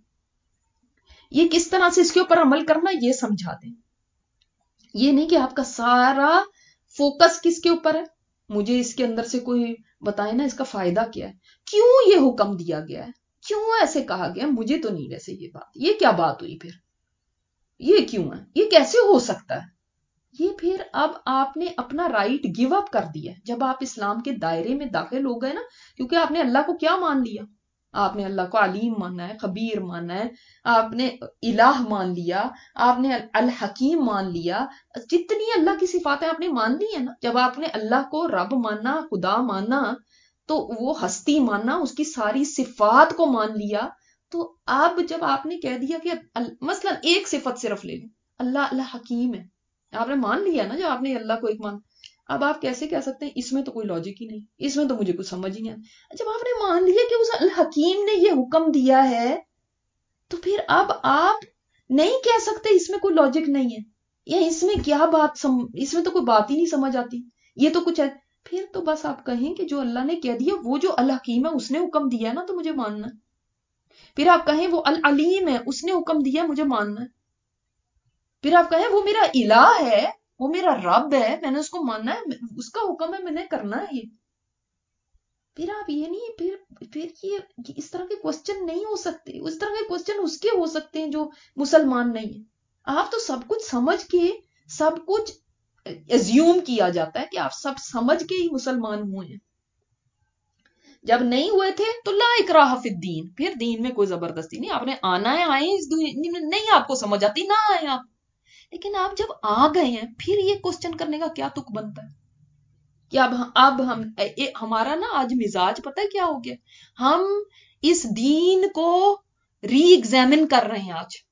یہ کس طرح سے اس کے اوپر عمل کرنا یہ سمجھا دیں. یہ نہیں کہ آپ کا سارا فوکس کس کے اوپر ہے، مجھے اس کے اندر سے کوئی بتائے نا اس کا فائدہ کیا ہے، کیوں یہ حکم دیا گیا ہے، کیوں ایسے کہا گیا، مجھے تو نہیں ویسے یہ بات، یہ کیا بات ہوئی، پھر یہ کیوں ہے، یہ کیسے ہو سکتا ہے. یہ پھر اب آپ نے اپنا رائٹ گیو اپ کر دیا جب آپ اسلام کے دائرے میں داخل ہو گئے نا، کیونکہ آپ نے اللہ کو کیا مان لیا، آپ نے اللہ کو علیم ماننا ہے، خبیر ماننا ہے، آپ نے الہ مان لیا، آپ نے الحکیم مان لیا، جتنی اللہ کی صفاتیں آپ نے مان لی ہیں نا. جب آپ نے اللہ کو رب ماننا، خدا ماننا، تو وہ ہستی ماننا، اس کی ساری صفات کو مان لیا. تو اب جب آپ نے کہہ دیا کہ مثلا ایک صفت صرف لے لیں، اللہ اللہ حکیم ہے، آپ نے مان لیا نا، جب آپ نے اللہ کو ایک مان، اب آپ کیسے کہہ سکتے ہیں اس میں تو کوئی لاجک ہی نہیں، اس میں تو مجھے کچھ سمجھ ہی نہیں آتا. جب آپ نے مان لیا کہ اس الحکیم نے یہ حکم دیا ہے تو پھر اب آپ نہیں کہہ سکتے اس میں کوئی لاجک نہیں ہے، یا اس میں کیا بات سم... اس میں تو کوئی بات ہی نہیں سمجھ آتی، یہ تو کچھ ہے. پھر تو بس آپ کہیں کہ جو اللہ نے کہہ دیا، وہ جو الحکیم ہے اس نے حکم دیا ہے نا تو مجھے ماننا ہے. پھر آپ کہیں وہ العلیم ہے، اس نے حکم دیا مجھے ماننا ہے. پھر آپ کہیں وہ میرا الہ ہے، وہ میرا رب ہے، میں نے اس کو ماننا ہے، اس کا حکم ہے، میں نے کرنا ہے یہ. پھر آپ یہ نہیں، پھر پھر یہ اس طرح کے کوسچن نہیں ہو سکتے. اس طرح کے کوسچن اس کے ہو سکتے ہیں جو مسلمان نہیں ہیں. آپ تو سب کچھ سمجھ کے، سب کچھ ایزیوم کیا جاتا ہے کہ آپ سب سمجھ کے ہی مسلمان ہوئے ہیں. جب نہیں ہوئے تھے تو لا اکراہ فی الدین، پھر دین میں کوئی زبردستی نہیں، آپ نے آنا ہے، آئے اس دنیا میں، نہیں آپ کو سمجھ آتی نہ آئے آپ. لیکن آپ جب آ گئے ہیں پھر یہ کوسچن کرنے کا کیا تک بنتا ہے کہ اب اب ہم ہمارا نا آج مزاج پتہ ہے کیا ہو گیا، ہم اس دین کو ری ایگزامن کر رہے ہیں، آج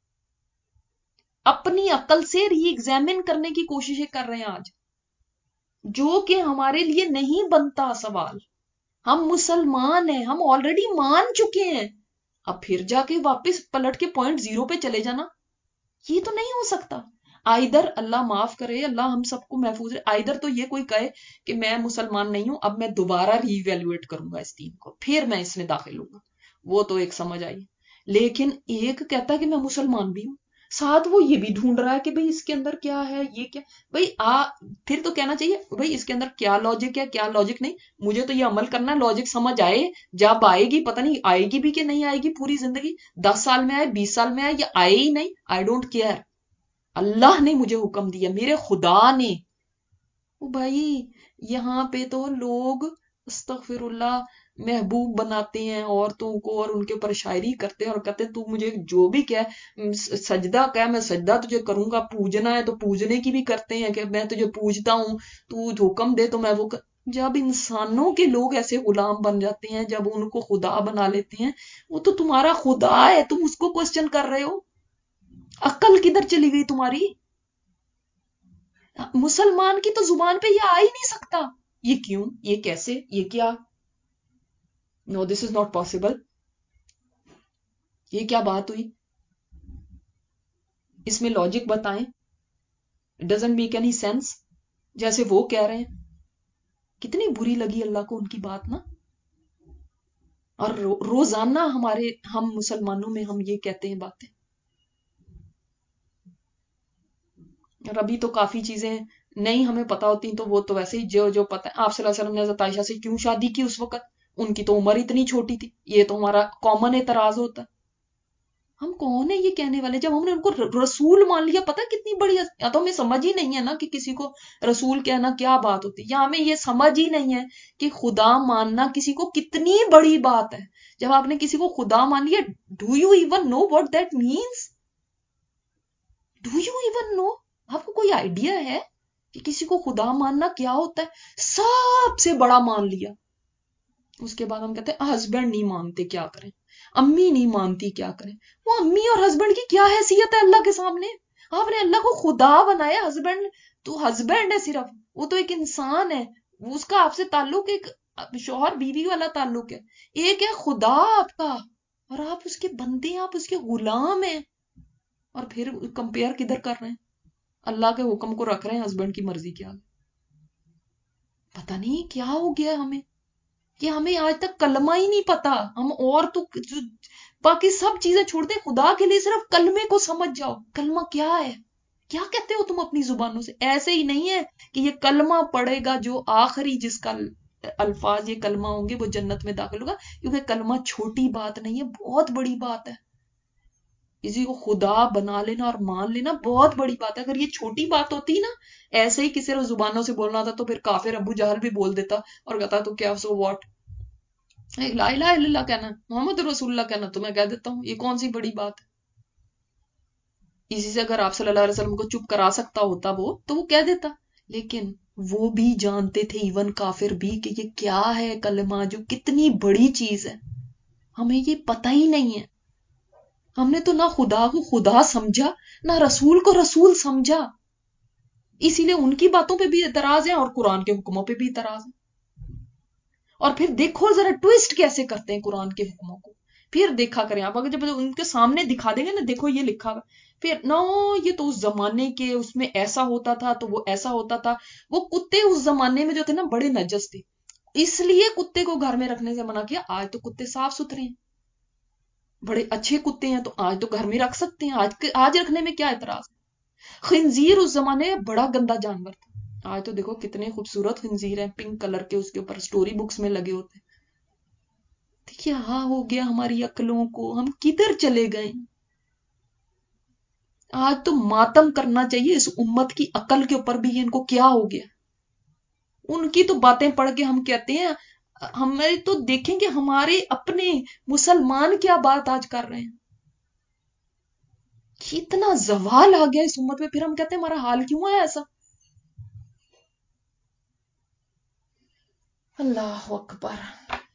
اپنی عقل سے ری ایگزامن کرنے کی کوششیں کر رہے ہیں آج، جو کہ ہمارے لیے نہیں بنتا سوال. ہم مسلمان ہیں، ہم آلریڈی مان چکے ہیں، اب پھر جا کے واپس پلٹ کے پوائنٹ زیرو پہ چلے جانا یہ تو نہیں ہو سکتا. آئدر اللہ معاف کرے، اللہ ہم سب کو محفوظ رہے، آئدر تو یہ کوئی کہے کہ میں مسلمان نہیں ہوں، اب میں دوبارہ ری ایویلویٹ کروں گا اس دین کو، پھر میں اس میں داخل ہوں گا، وہ تو ایک سمجھ آئی. لیکن ایک کہتا ہے کہ میں مسلمان بھی ہوں، ساتھ وہ یہ بھی ڈھونڈ رہا ہے کہ بھئی اس کے اندر کیا ہے، یہ کیا، بھئی آ پھر تو کہنا چاہیے بھئی اس کے اندر کیا لاجک ہے، کیا لاجک نہیں، مجھے تو یہ عمل کرنا ہے، لاجک سمجھ آئے، جب آئے گی پتہ نہیں آئے گی بھی کہ نہیں آئے گی، پوری زندگی دس سال میں آئے، بیس سال میں آئے یا آئے ہی نہیں، آئی ڈونٹ کیئر. اللہ نے مجھے حکم دیا، میرے خدا نے. او بھائی یہاں پہ تو لوگ استغفر اللہ محبوب بناتے ہیں عورتوں کو اور ان کے اوپر شاعری کرتے ہیں اور کہتے ہیں تو مجھے جو بھی کہے سجدہ کہ میں سجدہ تجھے کروں گا، پوجنا ہے تو پوجنے کی بھی کرتے ہیں کہ میں تجھے پوجتا ہوں، تو حکم دے تو میں وہ کر... جب انسانوں کے لوگ ایسے غلام بن جاتے ہیں، جب ان کو خدا بنا لیتے ہیں، وہ تو تمہارا خدا ہے، تم اس کو کوسچن کر رہے ہو. عقل کدھر چلی گئی تمہاری؟ مسلمان کی تو زبان پہ یہ آ ہی نہیں سکتا. یہ کیوں، یہ کیسے، یہ کیا؟ No this is not possible. یہ کیا بات ہوئی؟ اس میں لاجک بتائیں. Doesn't make any sense. جیسے وہ کہہ رہے ہیں. کتنی بری لگی اللہ کو ان کی بات نا. اور رو, روزانہ ہمارے ہم مسلمانوں میں ہم یہ کہتے ہیں باتیں. اور ابھی تو کافی چیزیں نہیں ہمیں پتا ہوتی تو وہ تو ویسے ہی جو جو پتا ہے. آپ صلی اللہ علیہ وسلم نے حضرت عائشہ سے کیوں شادی کی اس وقت؟ ان کی تو عمر اتنی چھوٹی تھی. یہ تو ہمارا کامن اعتراض ہوتا ہے. ہم کون ہیں یہ کہنے والے؟ جب ہم نے ان کو رسول مان لیا، پتا کتنی بڑی، یا تو ہمیں سمجھ ہی نہیں ہے نا کہ کسی کو رسول کہنا کیا بات ہوتی، یا ہمیں یہ سمجھ ہی نہیں ہے کہ خدا ماننا کسی کو کتنی بڑی بات ہے. جب آپ نے کسی کو خدا مان لیا، do you even know what that means? Do you even know? آپ کو کوئی آئیڈیا ہے کہ کسی کو خدا ماننا کیا ہوتا ہے؟ سب سے بڑا مان لیا. اس کے بعد ہم کہتے ہیں ہسبینڈ نہیں مانتے کیا کریں، امی نہیں مانتی کیا کریں. وہ امی اور ہسبینڈ کی کیا حیثیت ہے اللہ کے سامنے؟ آپ نے اللہ کو خدا بنایا، ہسبینڈ تو ہسبینڈ ہے صرف، وہ تو ایک انسان ہے، اس کا آپ سے تعلق ایک شوہر بیوی والا تعلق ہے. ایک ہے خدا آپ کا، اور آپ اس کے بندے ہیں، آپ اس کے غلام ہیں. اور پھر کمپیئر کدھر کر رہے ہیں؟ اللہ کے حکم کو رکھ رہے ہیں، ہسبینڈ کی مرضی کیا. پتہ نہیں کیا ہو گیا ہمیں کہ ہمیں آج تک کلمہ ہی نہیں پتا. ہم اور تو باقی سب چیزیں چھوڑتے، خدا کے لیے صرف کلمے کو سمجھ جاؤ. کلمہ کیا ہے؟ کیا کہتے ہو تم اپنی زبانوں سے؟ ایسے ہی نہیں ہے کہ یہ کلمہ پڑھے گا جو آخری جس کا الفاظ یہ کلمہ ہوں گے وہ جنت میں داخل ہوگا. کیونکہ کلمہ چھوٹی بات نہیں ہے، بہت بڑی بات ہے. کسی کو خدا بنا لینا اور مان لینا بہت بڑی بات ہے. اگر یہ چھوٹی بات ہوتی نا، ایسے ہی کسی نے زبانوں سے بولنا تھا تو پھر کافر ابو جہل بھی بول دیتا اور کہتا تو کیا سو واٹ، لا الہ الا اللہ کہنا، محمد رسول اللہ کہنا تو میں کہہ دیتا ہوں، یہ کون سی بڑی بات ہے؟ اسی سے اگر آپ صلی اللہ علیہ وسلم کو چپ کرا سکتا ہوتا وہ تو وہ کہہ دیتا. لیکن وہ بھی جانتے تھے، ایون کافر بھی، کہ یہ کیا ہے کلمہ، جو کتنی بڑی چیز ہے. ہمیں یہ پتہ ہی نہیں ہے. ہم نے تو نہ خدا کو خدا سمجھا، نہ رسول کو رسول سمجھا. اسی لیے ان کی باتوں پہ بھی اعتراض ہے اور قرآن کے حکموں پہ بھی اعتراض ہے. اور پھر دیکھو ذرا ٹویسٹ کیسے کرتے ہیں قرآن کے حکموں کو. پھر دیکھا کریں آپ، اگر جب ان کے سامنے دکھا دیں گے نا، دیکھو یہ لکھا ہوا، پھر نو یہ تو اس زمانے کے اس میں ایسا ہوتا تھا تو وہ ایسا ہوتا تھا. وہ کتے اس زمانے میں جو تھے نا بڑے نجس تھے، اس لیے کتے کو گھر میں رکھنے سے منع کیا. آج تو کتے صاف ستھرے ہیں، بڑے اچھے کتے ہیں، تو آج تو گھر میں رکھ سکتے ہیں. آج آج رکھنے میں کیا اعتراض ہے؟ خنزیر اس زمانے میں بڑا گندا جانور تھا. آج تو دیکھو کتنے خوبصورت خنزیر ہیں، پنک کلر کے، اس کے اوپر سٹوری بکس میں لگے ہوتے ہیں. دیکھیے ہاں ہو گیا ہماری عقلوں کو، ہم کدھر چلے گئے. آج تو ماتم کرنا چاہیے اس امت کی عقل کے اوپر بھی، ان کو کیا ہو گیا. ان کی تو باتیں پڑھ کے ہم کہتے ہیں، ہمیں تو دیکھیں کہ ہمارے اپنے مسلمان کیا بات آج کر رہے ہیں. اتنا زوال آ گیا اس امت میں، پھر ہم کہتے ہیں ہمارا حال کیوں ہے ایسا. اللہ اکبر.